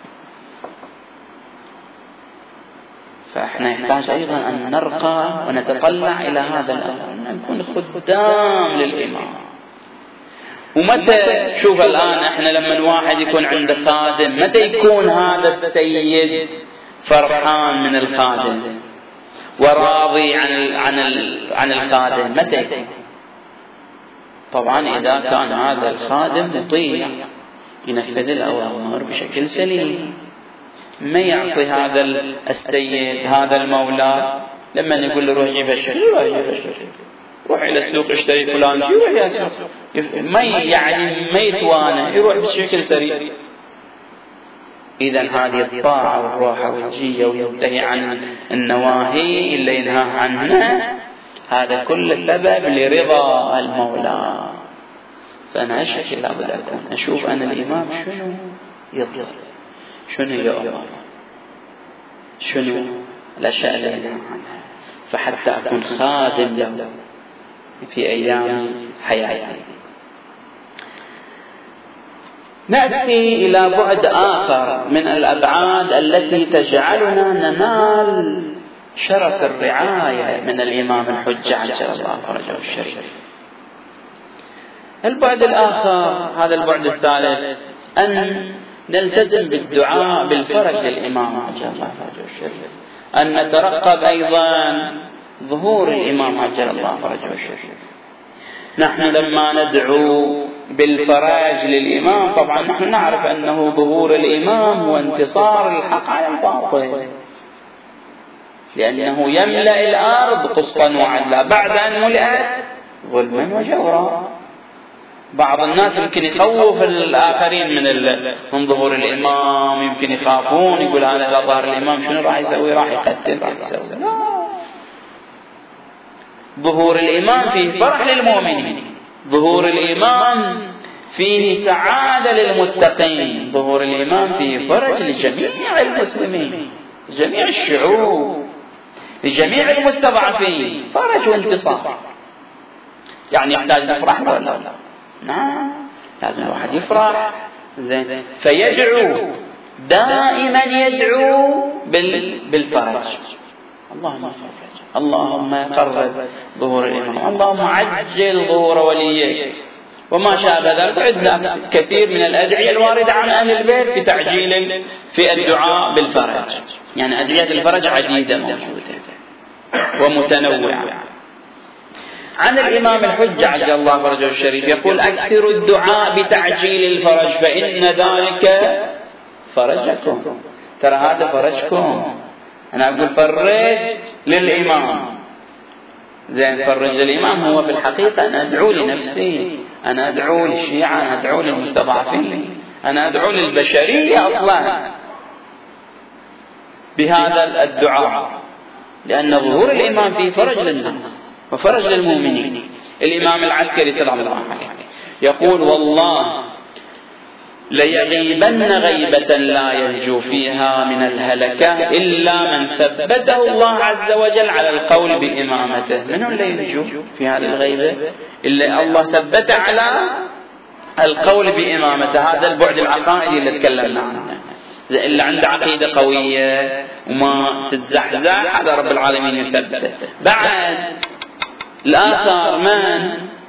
فإحنا نحتاج أيضا أن نرقى ونتطلع إلى هذا الأمر، أن نكون خدام للإمام. ومتى شوف الآن إحنا لما الواحد يكون عنده خادم، متى يكون هذا السيد فرحان من الخادم وراضي عن عن عن الخادم؟ متى يكون؟ طبعا إذا كان هذا الخادم مطيع ينفذ الأوامر بشكل سليم، ما يعصي هذا السيد هذا المولى. لما نقول له روح جيب الشيء يروح يجيب الشيء، روح إلى السوق اشتري فلان شيء يروح إلى السوق، ما يعني ما يتوانى، يروح بشكل سريع. إذا هذه الطاعة والروحة والجية وينتهي عن النواهي اللي ينهى عنها، هذا كل سبب لرضا المولى. فأنا أشكي لابد أكون أشوف أن الإمام شنو يضر، شنو يؤمر، شنو الأشياء اللي ينهى عنها، فحتى أكون خادم له في أيام حياتي. نأتي إلى بعد آخر من الأبعاد التي تجعلنا ننال شرف الرعاية من الإمام الحجة عجل الله فرجه الشريف. البعد الآخر، هذا البعد الثالث، أن نلتزم بالدعاء بالفرج للإمام عجل الله فرجه الشريف، أن نترقب أيضا ظهور الإمام عجل الله فرجه الشريف. نحن لما ندعو بالفرج للإمام، طبعا نحن نعرف أنه ظهور الإمام هو انتصار الحق على الباطل، لأنه يملأ الأرض قسطا وعدلا بعد أن ملئت ظلما وجورا. بعض الناس يمكن يخوف الآخرين من من ظهور الإمام، يمكن يخافون، يقول هذا إذا ظهر الإمام شنو راح يسوي؟ راح يقتل، راح يسوي. لا، ظهور الإمام فيه فرح للمؤمنين، ظهور الإمام فيه سعادة للمتقين، ظهور الإمام فيه فرج لجميع المسلمين، جميع الشعوب، لجميع المستضعفين، فرج وانتصار. يعني يحتاج نفرح ولا لا؟ نعم، لازم الواحد يفرح. زين، فيدعو دائما، يدعو بالفرج. اللهم فرج، اللهم قرب ظهور الإمام، اللهم عجل ظهور وليك، وما شابه ذلك. عندنا كثير من الأدعية الواردة عن أهل البيت في تعجيل في الدعاء بالفرج، يعني أدعية الفرج عديدة موجودة ومتنوعة. عن الإمام الحجة عجل الله فرجه الشريف يقول: أكثر الدعاء بتعجيل الفرج فإن ذلك فرجكم. ترى هذا فرجكم، أنا أقول فرج للإمام، زين فرج للإمام هو في الحقيقة أنا أدعو لنفسي، أنا أدعو للشيعة، أنا أدعو للمستضعفين، أنا أدعو للبشرية أصلا بهذا الدعاء، لأن ظهور الإمام فيه فرج للناس وفرج للمؤمنين. الإمام العسكري سلام الله عليه يقول والله ليغيبن غيبة لا ينجو فيها من الهلكة إلا من ثبته الله عز وجل على القول بإمامته. من هو اللي ينجو في هذه الغيبة؟ إلا الله ثبت على القول بإمامته. هذا البعد العقائدي اللي تكلمنا عنه. اللي عنده عقيدة قوية وما تتزحزح هذا رب العالمين يثبته. بعد الآخر من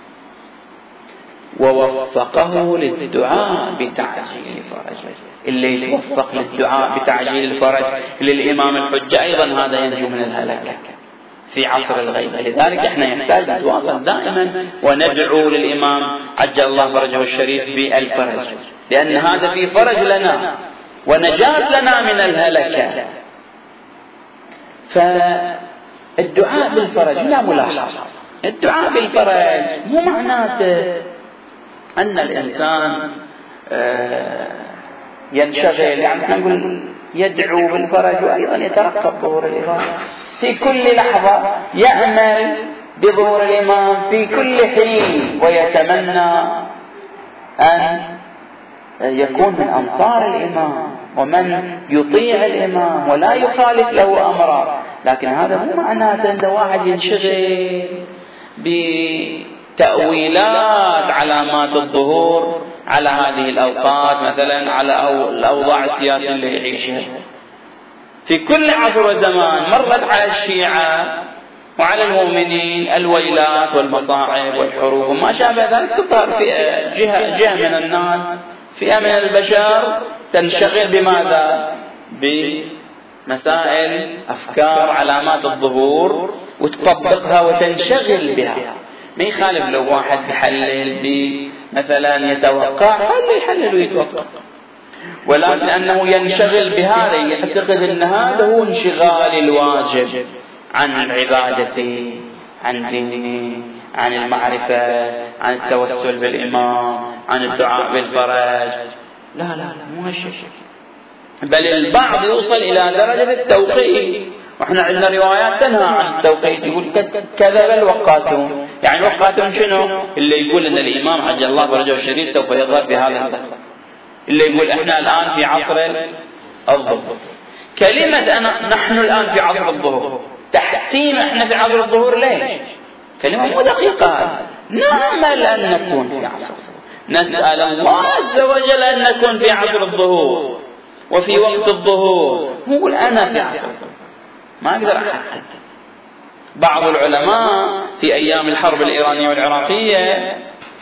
ووفقه للدعاء بتعجيل فرجه، اللي يوفق للدعاء بتعجيل الفرج للإمام الحجة أيضا هذا ينجو من الهلكة في عصر الغيبة. لذلك احنا يحتاج نتواصل دائما وندعو للإمام عجل الله فرجه الشريف بالفرج، لأن هذا في فرج لنا ونجاة لنا من الهلكة. فالدعاء بالفرج لا ملاحظة، الدعاء بالفرج مو معناته أن الإنسان ينشغل، يعني نقول يدعو بالفرج وأيضا يترقب ظهور الإمام في كل لحظة، يأمل بظهور الإمام في كل حين ويتمنى أن يكون من أنصار الإمام ومن يطيع الإمام ولا يخالف له أمره. لكن هذا مو معناته أن واحد ينشغل بتأويلات علامات الظهور على هذه الأوقات، مثلا على الأوضاع السياسية اللي يعيشها في كل عصر وزمان. مرت على الشيعة وعلى المؤمنين الويلات والمصاعب والحروب وما شابه ذلك، تظهر في جهة, جهة من الناس، فئة من البشر تنشغل بماذا؟ بمسائل أفكار علامات الظهور وتطبقها وتنشغل بها. ما يخالف لو واحد يحلل بمثلا يتوقع خليه يحلل ويتوقع، ولكن أنه ينشغل بهذا يعتقد أن هذا هو انشغال الواجب عن العبادة، عن دينه، عن المعرفة، عن التوسل بالإمام، عن الدعاء بالفرج. لا لا لا مو هالشيء، بل البعض يوصل إلى درجة التوقيت، وإحنا عندنا روايات تنهى عن التوقيت، يقول كذب الوقاتون. يعني وقاتون شنو؟ اللي يقول أن الإمام عجل الله فرجه الشريف سوف يظهر في هذا الوقت، اللي يقول إحنا الآن في عصر الظهر. كلمة أنا نحن الآن في عصر الظهر تحتيم إحنا في عصر الظهر ليش؟ كلمة مو دقيقة. نأمل أن نكون في عصر الظهر، نسأل الله عز وجل أن نكون في عصر الظهور وفي وقت الظهور. نقول أنا في عصر الظهور ما أقدر أحدد. بعض العلماء في أيام الحرب الإيرانية والعراقية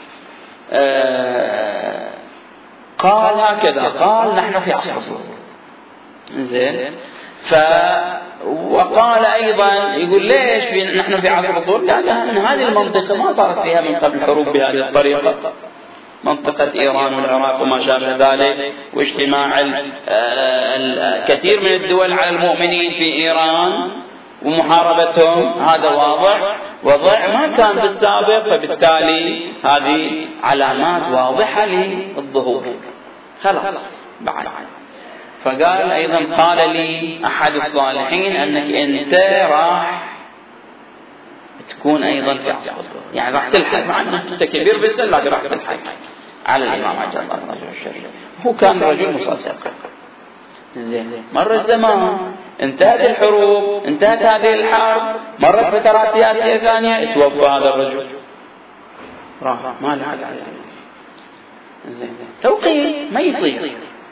آه قال هكذا، قال نحن في عصر الظهور زين. ف وقال أيضا يقول ليش في نحن في عصر الظهور؟ لأن هذه المنطقة ما صارت فيها من قبل حروب بهذه الطريقة، منطقة إيران والعراق وما شابه ذلك، واجتماع الكثير من الدول على المؤمنين في إيران ومحاربتهم، هذا واضح وضع ما كان في السابق. فبالتالي هذه علامات واضحة للظهور خلاص بعد. فقال أيضا قال لي أحد الصالحين أنك أنت راح تكون أيضا في عصر الظهور، يعني راح تلحق، مع أنه أنت كبير بالسن لكن راح تلحق على الإمام عجل الله فرجه الشريف. هو كان رجل مصدق زين. مر الزمان، انتهت الحروب، انتهت هذه الحرب، مرت فترات سياسية ثانية، توفى هذا الرجل راح ما لحق عليه زين. توقيت ما يصير.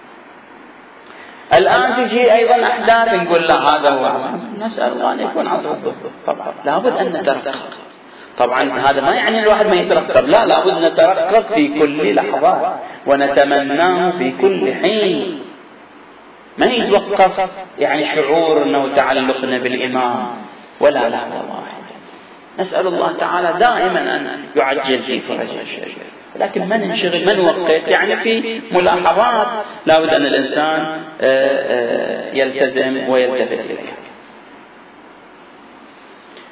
الآن تجي أيضا أحداث نقول لا هذا هو عصر، نسأل الله أن يكون عصر الظهور. طبعا لابد أن نترقب. طبعا هذا ما يعني الواحد ما يترقب، لا، لابد نترقب في كل لحظة ونتمناه في كل حين، ما يتوقف يعني شعورنا وتعلقنا بالإمام ولا لا واحد. نسأل الله تعالى دائما أن يعجل في فرجه الشريف، لكن ما ننشغل ما نوقت، يعني في ملاحظات لابد أن الإنسان يلتزم ويلتفت إليها.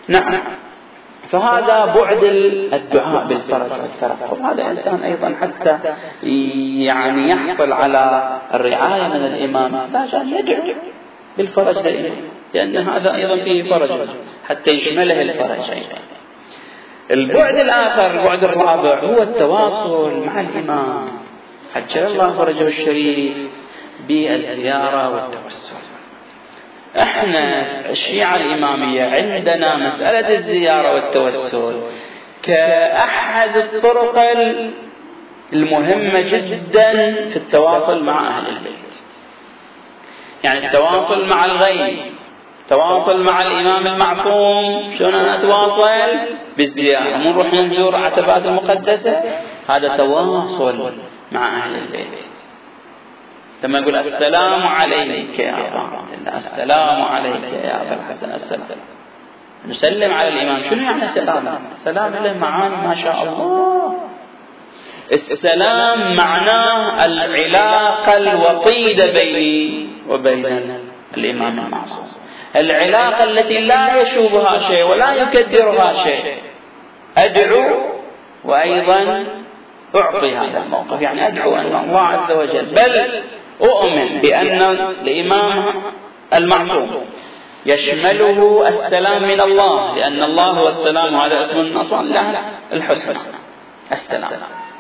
نعم. فهذا بعد الدعاء بالفرج والترقب. هذا إنسان أيضا حتى يعني يحصل على الرعاية من الإمام لا أن يدعو بالفرج للإمام، لأن هذا أيضا فيه فرج حتى يشمله الفرج أيضا. البعد الآخر، البعد الرابع، هو التواصل مع الإمام عجل الله فرجه الشريف بالزيارة والتوسل. احنا الشيعة الإمامية عندنا مسألة الزيارة والتوسل كأحد الطرق المهمة جدا في التواصل مع أهل البيت. يعني التواصل مع الغيب، تواصل مع الإمام المعصوم. شلون أنا أتواصل؟ بالزيارة. مو نروح نزور عتبات المقدسة، هذا تواصل مع أهل البيت. لما يقول السلام عليك يا أبا عبد الله، السلام عليك يا أبا الحسن، السلام، نسلم على الإمام. شنو يعني سلام؟ سلام له معاني ما شاء الله. السلام معناه العلاقة الوطيدة بيني وبين الإمام المعصوم، العلاقة التي لا يشوبها شيء ولا يكدرها شيء. أدعو وأيضا أعطي هذا الموقف، يعني أدعو أن الله عز وجل، بل أؤمن بأن الإمام المعصوم يشمله السلام من الله، لأن الله هو السلام، وهذا اسم من أسماء الله الحسنى السلام.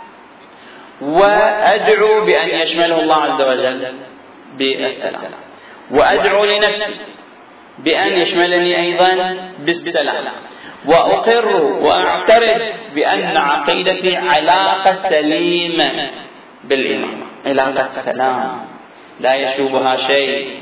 وأدعو بأن يشمله الله عز وجل بالسلام، وأدعو لنفسي بأن يشملني أيضا بالسلام، وأقر وأعترف بأن عقيدتي علاقة سليمة بالإمام، علاقة سلام لا يشوبها شيء.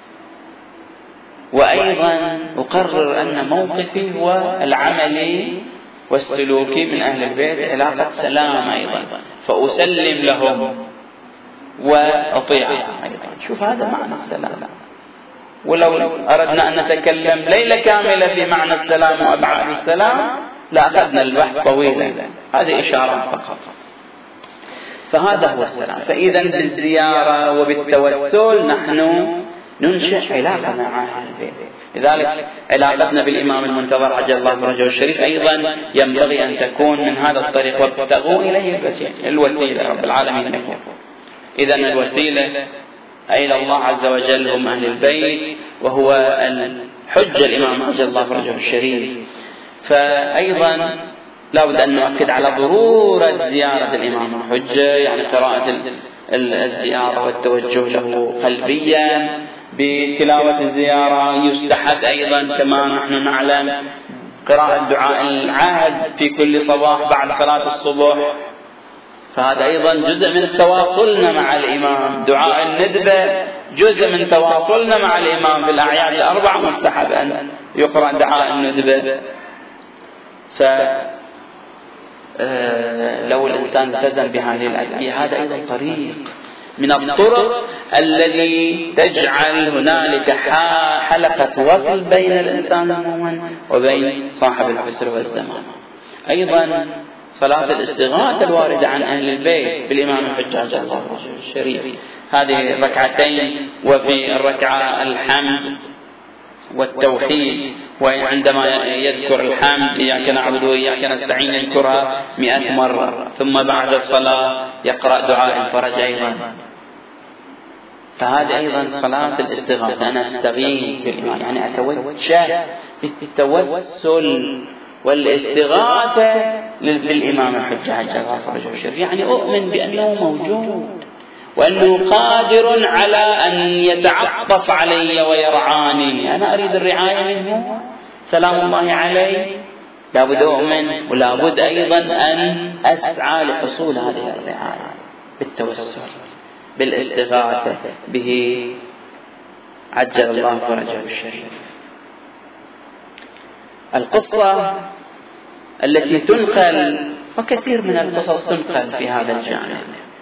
وأيضا أقرر أن موقفي هو العملي والسلوكي من أهل البيت علاقة سلام أيضا، فأسلم لهم وأطيعهم أيضا. شوف هذا معنى السلام. ولو أردنا أن نتكلم ليلة كاملة في معنى السلام وأبعاد السلام لأخذنا البحث طويلا، هذه إشارة فقط. فهذا هو السلام. فإذا بالزيارة وبالتوسل نحن ننشئ علاقة مع أهل البيت. لذلك علاقتنا بالإمام المنتظر عجل الله فرجه الشريف أيضا ينبغي أن تكون من هذا الطريق، وابتغوا إليه الوسيلة. رب العالمين يقول إذا الوسيلة إلى الله عز وجل هم أهل البيت، وهو الحجة الإمام عجل الله فرجه الشريف. فأيضا لا بد أن نؤكد على ضرورة زيارة الإمام الحجة، يعني قراءة الزيارة والتوجه له قلبيا بتلاوة الزيارة. يستحب أيضا كما نحن نعلم قراءة دعاء العهد في كل صباح بعد صلاة الصبح، فهذا أيضا جزء من تواصلنا مع الإمام. دعاء الندبة جزء من تواصلنا مع الإمام. في الأعياد الأربع مستحب أن يقرأ دعاء الندبة. ف لو الإنسان التزم بهذه الأدعية هذا أيضا طريق من الطرق الذي تجعل هنالك حلقة وصل بين الإنسان المؤمن وبين صاحب العسر والزمان. أيضا صلاة الاستغاثة الواردة عن أهل البيت بالإمام الحجاج الله الشريف، هذه الركعتين، وفي الركعة الحمد والتوحيد، وعندما يذكر الحمد إياك نعبد وإياك نستعين يذكرها مئة مرة، ثم بعد الصلاة يقرأ دعاء الفرج أيضا. فهذه أيضا صلاة الاستغاثة، أنا أستغيث بالإمام، يعني أتوجه بالتوسل والاستغاثة للإمام الحجاج الله فرجه الشريف، يعني أؤمن بأنه موجود وأنه قادر على أن يتعطف علي ويرعاني. أنا أريد الرعاية منه، سلام الله عليه، لابد أؤمن، ولابد أيضا أن أسعى لحصول هذه الرعاية بالتوسل بالاستغاثة به عجل الله فرجه الشريف. القصة التي تنقل، وكثير من القصص تنقل في هذا الجانب،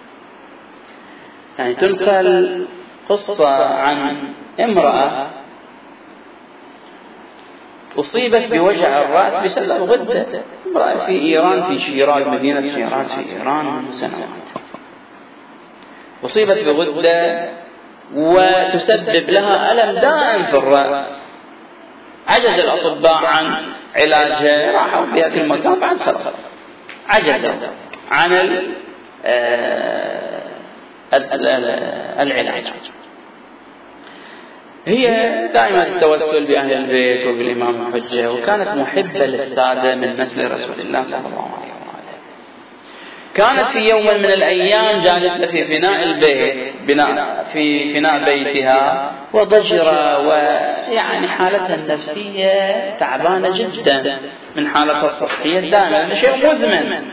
يعني تنقل قصة عن امرأة أصيبت بوجع الرأس بسبب غدة. امرأة في إيران، في شيراز، مدينة شيراز في إيران منذ سنوات، أصيبت بغدة وتسبب لها ألم دائم في الرأس. عجز الأطباء عن علاجها راحوا بها كل مكان، بعد خلاص عجزوا عن العلاج. هي دائما التوسل بأهل البيت وبالإمام الحجة، وكانت محبة للسادة من نسل رسول الله صلى الله عليه وسلم. كانت في يوم من الأيام جالسة في فناء البيت، بناء في فناء بيتها، وضجرة، ويعني حالتها النفسية تعبانة جدا من حالتها الصحية دائما، شيء مزمن.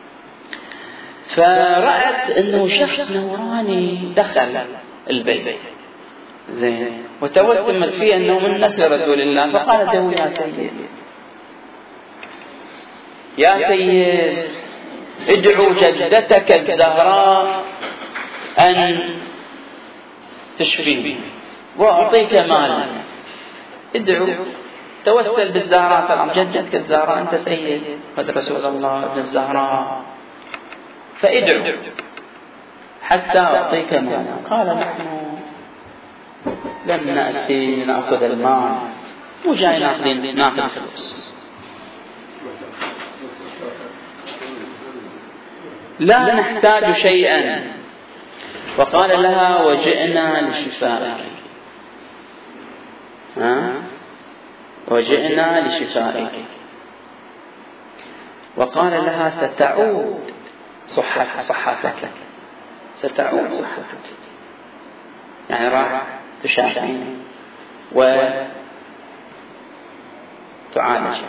فرأت أنه شخص نوراني دخل البيت زين، وتوسمت فيه أنه من نسل رسول الله، فقالت له يا سيد يا سيد ادعو جدتك الزهراء أن تشفيني وأعطيك مالا. ادعو، توسل بالزهراء، سلام جدتك الزهراء، أنت سيد قد رسول الله ابن الزهراء، فادعو حتى أعطيك مالا. قال نحن لم نأتي نأخذ المال، مو جاي ناخذ فلوس، لا نحتاج شيئا. وقال لها وجئنا لشفائك، ها وجئنا لشفائك. وقال لها ستعود صحتك صحتك ستعود صحتك، يعني راح تشافيني وتعالج.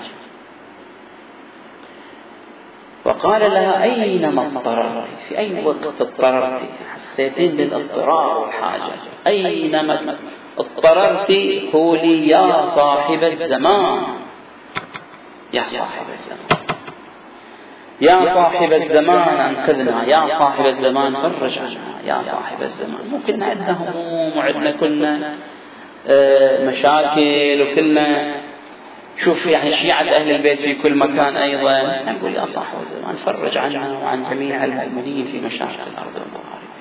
وقال لها أينما اضطررت، في أي وقت اضطررت، حسيتين بالاضطرار والحاجة، أينما اضطررت قولي يا صاحب الزمان، يا صاحب الزمان، يا صاحب الزمان انقذنا، يا صاحب الزمان فرج عنا، يا صاحب الزمان. مو كنا عندنا هموم وعندنا كنا مشاكل، وكنا شوف يعني شيعة أهل البيت في كل مكان أيضا، نقول يا صاحب الزمان فرج عنا وعن جميع المؤمنين في مشارق الأرض والمغارب.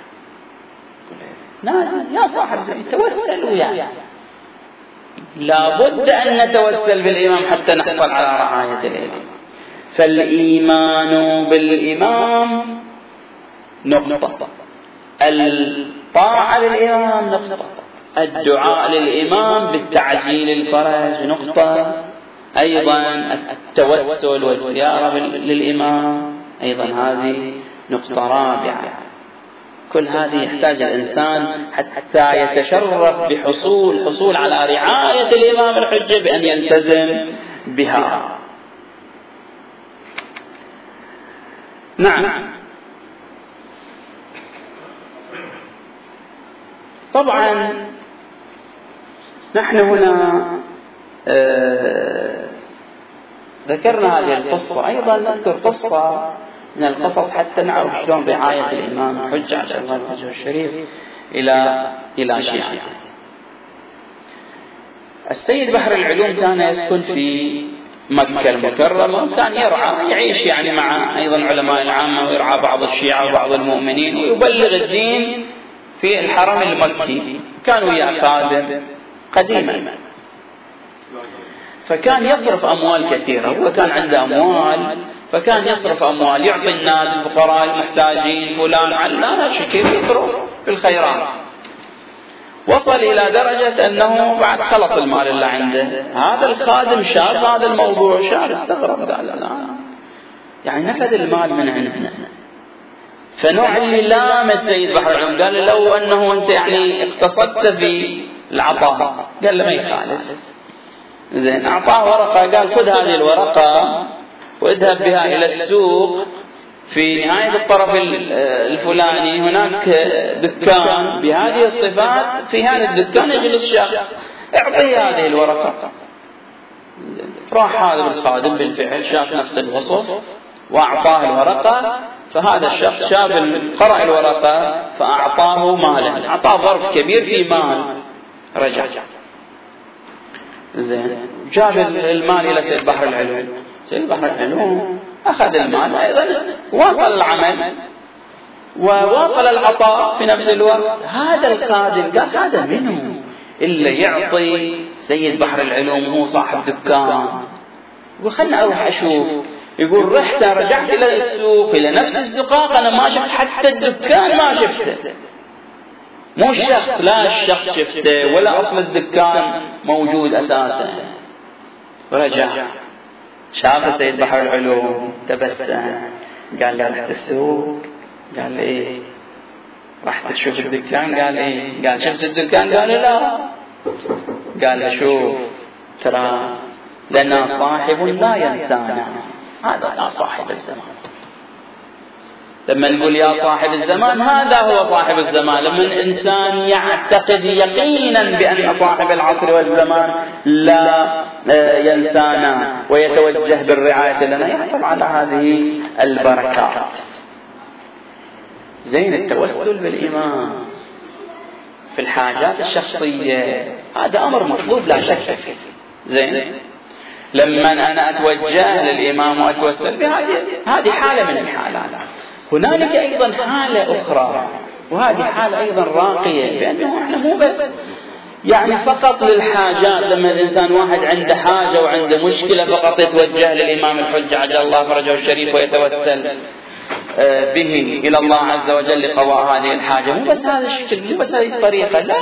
نادي يا صاحب الزمان، توسلوا يعني لابد أن نتوسل بالإمام حتى نحصل على رعاية الإمام. فالإيمان بالإمام نقطة، الطاعة للإمام نقطة، الدعاء للإمام بالتعجيل الفرج نقطة، أيضا التوسل والزيارة للإمام أيضا هذه نقطة رابعة. كل هذه يحتاج الإنسان حتى يتشرف بحصول حصول على رعاية الإمام الحجة بأن يلتزم بها. نعم. طبعا نحن هنا آه ذكرنا هذه القصة، أيضا نذكر قصة من القصص حتى نعرف شلون رعاية الإمام الحجة على الله الوجه الشريف إلى إلى شيعته. السيد بحر العلوم كان يسكن في مكة المكرمة، وكان يرعى يعيش يعني مع أيضا علماء العامة، ويرعى بعض الشيعة وبعض المؤمنين، ويبلغ الدين في الحرم المكي. كانوا وياه خادم قديما، فكان يصرف أموال كثيرة، هو كان عنده أموال، فكان يصرف أموال يعطي الناس الفقراء المحتاجين، فلان علان شكل يصرف في الخيرات. وصل إلى درجة أنه بعد خلص المال اللي عنده، هذا الخادم شاف هذا الموضوع، شاف استغرب، قال لا يعني نفذ المال من عندنا. فنوع اللي لام السيد بحر العلوم قال لو أنه أنت يعني اقتصدت في العطاء، قال له ما يخالف. زين، أعطاه ورقة، قال خذ هذه الورقة واذهب بها إلى السوق في نهاية الطرف الفلاني، هناك دكان بهذه الصفات، في هذا الدكان يجلس شخص، اعطيه هذه الورقة. راح هذا الخادم بالفعل شاف نفس الوصف وأعطاه الورقة، فهذا الشخص شاف قرأ الورقة فأعطاه مالا، أعطاه ظرف كبير في مال، رجع زين، جاب المال إلى سيد بحر العلوم. سيد بحر العلوم أخذ المال، أيضا واصل العمل وواصل العطاء في نفس الوقت. هذا الخادم قال هذا منه إلا يعطي سيد بحر العلوم، هو صاحب دكان، يقول خلنا أروح أشوف. يقول رحت رجعت إلى السوق إلى نفس الزقاق أنا ما شفت حتى الدكان ما شفته، مو الشخص، لا الشخص شفته ولا أصل الدكان موجود أساسا. ورجع شاف سيد بحر العلوم تبسم قال له رحت السوق؟ قال لي إيه. رحت تشوف الدكان؟ قال إيه. قال شفت الدكان؟ قال لا. قال له شوف ترى لنا صاحب لا ينسانا، هذا لا صاحب الزمان. لما نقول يا صاحب الزمان هذا هو صاحب الزمان. لما الإنسان يعتقد يقينا بأن صاحب العصر والزمان لا ينسانا ويتوجه بالرعاية لنا يحصل على هذه البركات. زين التوسل بالإمام في الحاجات الشخصية هذا أمر مطلوب لا شك فيه. زين لما أنا أتوجه للإمام وأتوسل بهذه هذه حالة من الحالات. هنالك أيضا حالة أخرى وهذه حالة أيضا راقية، بأنه إحنا مو بس يعني فقط للحاجات. لما الإنسان واحد عنده حاجة وعنده مشكلة فقط يتوجه للإمام الحجة عجل الله فرجه الشريف ويتوسل به إلى الله عز وجل لقضاء هذه الحاجة. مو بس هذا الشكل، مو بس هذه الطريقة، لا،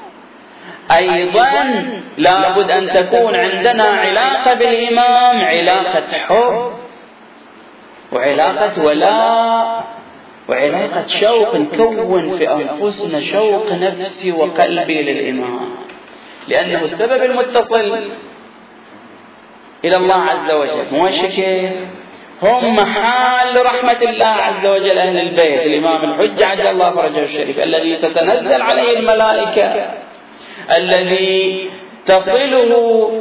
أيضا لابد أن تكون عندنا علاقة بالإمام، علاقة حب وعلاقة ولاء وعلاقة شوق، نكون في أنفسنا شوق نفسي وقلبي للإمام، لأنه السبب المتصل إلى الله عز وجل. مو الشكل هم حال رحمة الله عز وجل أهل البيت، الإمام الحجة عجل الله فرجه الشريف الذي تتنزل عليه الملائكة، الذي تصله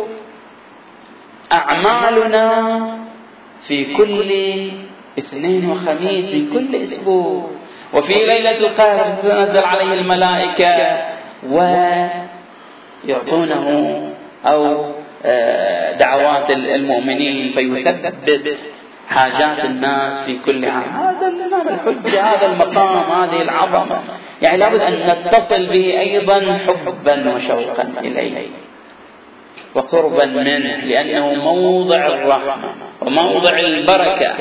أعمالنا في كل اثنين وخميس من كل أسبوع، وفي ليلة القدر تتنزل عليه الملائكة ويعطونه أو دعوات المؤمنين فيثبت حاجات الناس في كل عام. هذا الإمام الحجة، هذا المقام، هذه العظمة، يعني لابد أن نتصل به أيضا حبا وشوقا إليه وقربا منه، لأنه موضع الرحمة وموضع البركة.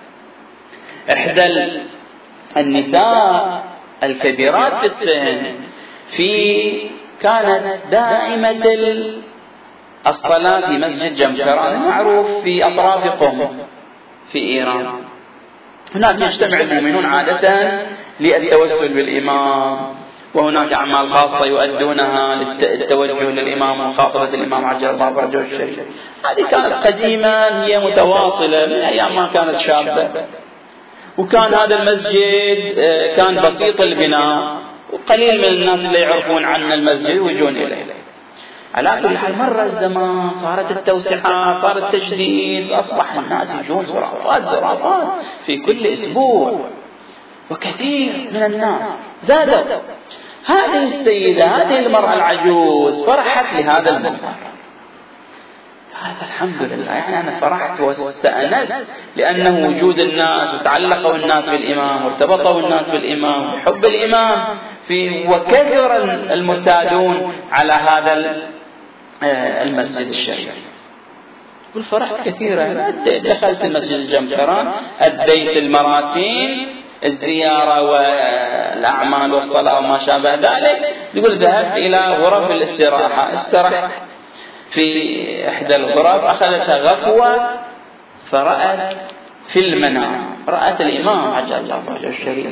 إحدى النساء الكبيرات في السن في كانت دائمة الصلاة في مسجد جمشران المعروف في أطراف قم في إيران. هناك يجتمع المؤمنون عادة للتوسل بالإمام، وهناك أعمال خاصة يؤدونها للتوجه للإمام ومخاطبة الإمام عجل الله فرجه الشريف. هذه كانت قديما، هي متواصلة من أيام ما كانت شابة، وكان هذا المسجد كان بسيط البناء وقليل من الناس اللي يعرفون عن المسجد ويجون إليه. على كل حال مر الزمان، صارت التوسعات، صار التجديد، أصبح الناس يجون زرافات زرافات في كل أسبوع، وكثير من الناس زادوا. هذه السيدة، هذه المرأة العجوز فرحت لهذا المنظر. هذا الحمد لله، يعني أنا فرحت واستأنست لأنه وجود الناس وتعلقوا الناس بالإمام وارتبطوا الناس بالإمام وحب الإمام في، وكثر المرتادون على هذا المسجد الشريف. قل فرحت كثيرا، دخلت المسجد الجمشران، أديت المراسيم الزيارة والأعمال والصلاة وما شابه ذلك. يقول ذهبت إلى غرف الاستراحة، استرحت في إحدى الغرف، أخذتها غفوة فرأت في المنام، رأت الإمام عجل الله فرجه الشريف،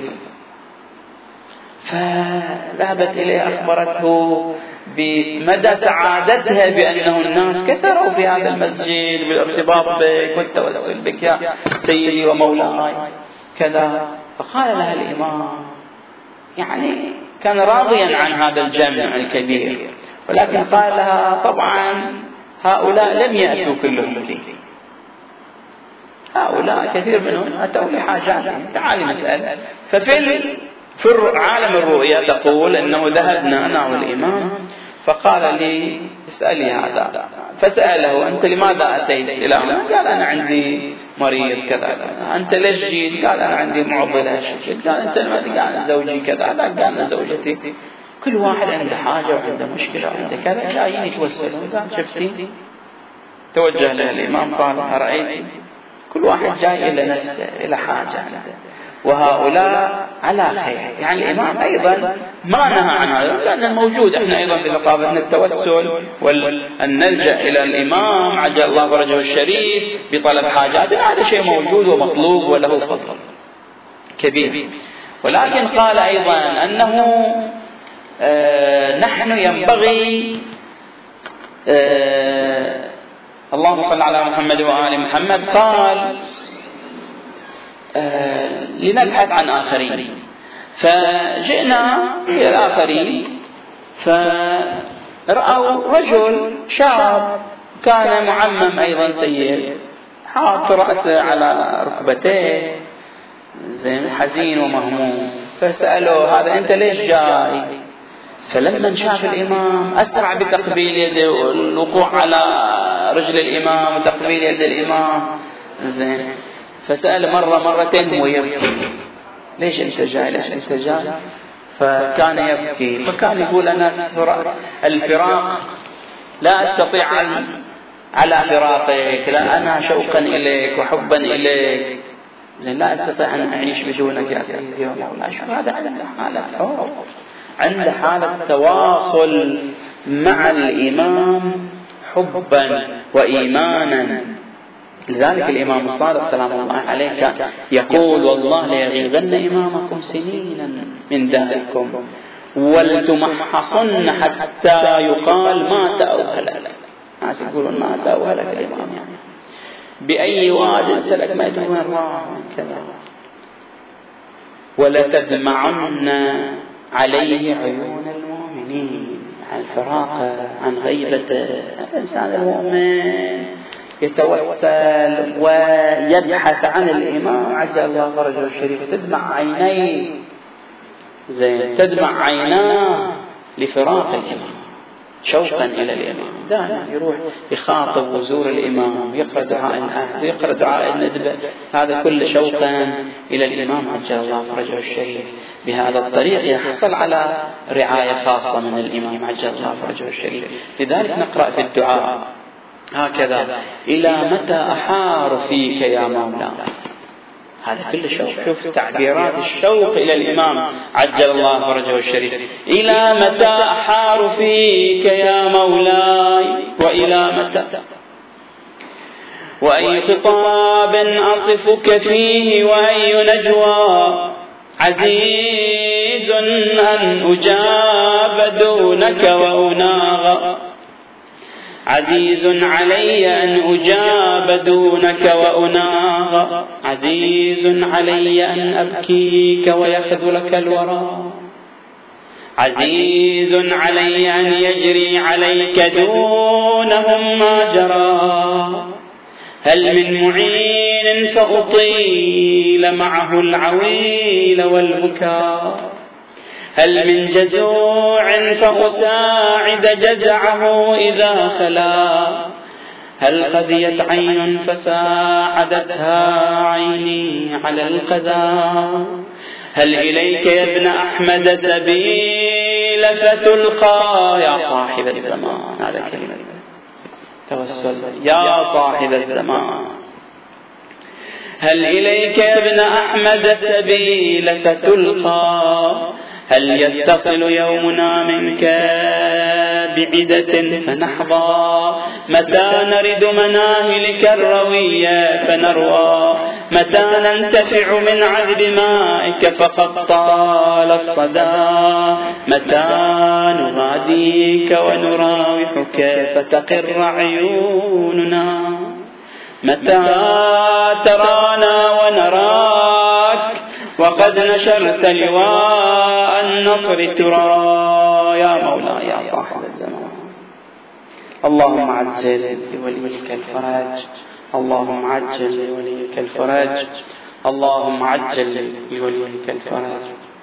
فذهبت إليه أخبرته بمدى سعادتها بأنه الناس كثروا في هذا المسجد بالارتباط بك والتوسل بك يا سيدي ومولاي كذا. فقال لها الإمام، يعني كان راضيا عن هذا الجمع الكبير، ولكن قال لها طبعا هؤلاء لم يأتوا كلهم لي، هؤلاء كثير منهم أتوا لحاجاتهم، تعالي نسأل. ففي في عالم الرؤيا تقول أنه ذهبنا أنا والإمام، فقال لي اسألي هذا، فسأله أنت لماذا أتيت إلى هنا؟ قال أنا عندي مريض كذا. أنت ليش جيت؟ قال أنا عندي معضلة. قال أنت لماذا؟ قال زوجي كذا. لا، قال زوجتي. كل واحد عنده حاجة وعنده مشكلة وعنده كذا، جايين يتوسلون. قال شفتي توجه له الإمام قال أرأيت كل واحد جاي إلى نفسه إلى حاجة عنده وهؤلاء على خير. يعني الإمام أيضا ما نهى عن هذا لأن الموجود احنا أيضا في ثقافتنا التوسل وأن نلجأ إلى الإمام عجل الله فرجه الشريف بطلب حاجاتنا، هذا شيء موجود ومطلوب وله فضل كبير. ولكن قال أيضا أنه آه نحن ينبغي آه اللهم صل على محمد وآل محمد قال آه لنبحث عن آخرين. فجئنا إلى الآخرين فرأوا رجل شاب كان معمم أيضا سيد حاط رأسه على ركبتيه زين حزين ومهموم. فسألوا هذا أنت ليش جاي؟ فلما شاف الإمام أسرع بتقبيل يده والوقوع على رجل الإمام وتقبيل يد الإمام زين. فسأل مرة مرتين هو يبكي ليش أنت جاي ليش أنت جاي؟ فكان يبكي فكان يقول أنا الفراق لا أستطيع على فراقك، لا أنا شوقا إليك وحبا إليك لا أستطيع أن أعيش بدونك يا سيدي. هذا عنده حالة حب، عنده حالة تواصل مع الإمام حبا وإيمانا. لذلك الإمام الصادق سلام الله عليه كان يقول والله ليغيظن إمامكم سنينا من دهركم ولتمحصن حتى يقال مات أو هلك. الناس يقولون مات أو هلك الإمام يعني بأي واد سلك ما يدرون الله كذا. ولتدمعن عليه عيون المؤمنين عن فراقه عن غيبته. الإنسان المؤمن يتوسل ويبحث عن الإمام عجل الله فرجه الشريف تدمع عينيه زين تدمع عيناه لفراق الإمام شوقا إلى الإمام. دائما يروح يخاطب وزور الإمام يقرأ دعاء الأهل يقرأ دعاء الندبة، هذا كل شوقا إلى الإمام عجل الله فرجه الشريف. بهذا الطريق يحصل على رعاية خاصة من الإمام عجل الله فرجه الشريف. لذلك نقرأ في الدعاء هكذا إلى متى أحار فيك يا مولاي. هذا كل شوق. شوف تعبيرات الشوق إلى الإمام عجل الله فرجه الشريف. إلى متى أحار فيك يا مولاي وإلى متى وأي خطاب أصفك فيه وأي نجوى عزيز أن أجاب دونك وأناغ. عزيز علي أن أجاب دونك وأناغ. عزيز علي أن أبكيك ويخذلك الورى. عزيز علي أن يجري عليك دونهم ما جرى. هل من معين فأطيل معه العويل والبكاء. هل من جزوع فأساعد جزعه إذا خلا. هل خذيت عين فساعدتها عيني على القذى. هل إليك يا ابن أحمد سبيل فتلقى يا صاحب الزمان. هذا كلمة توسل يا صاحب الزمان. هل إليك يا ابن أحمد سبيل فتلقى. هل يتصل يومنا منك بعدة فنحظى. متى نرد مناهلك الروية فنروى. متى ننتفع من عذب مائك فقد طال الصدى. متى نغاديك ونراوحك فتقر عيوننا. متى ترانا ونراك وقد نشرت لواء النصر ترى. يا مولاي يا صاحب الزمان. اللهم عجل لوليك الفرج. اللهم عجل لوليك الفرج. اللهم عجل لوليك الفرج.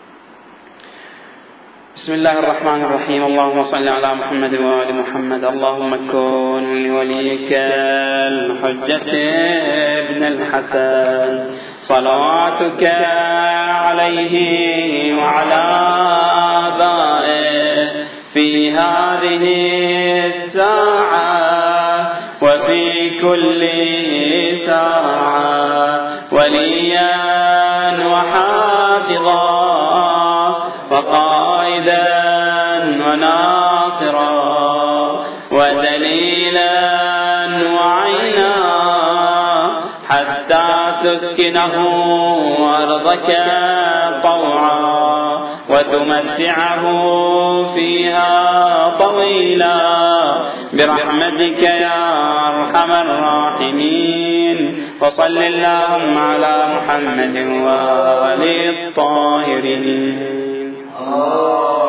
بسم الله الرحمن الرحيم. اللهم صل على محمد وآل محمد. اللهم كن لوليك الحجة ابن الحسن صلواتك عليه وعلى آبائه في هذه الساعة وفي كل ساعة وليا وحافظا وقائدا وناصرا ودليلا وعينا حتى تسكنه أرضك طوعا وتمتعه فيها طويلا برحمتك يا أرحم الراحمين. وصل اللهم على محمد وآله الطاهرين.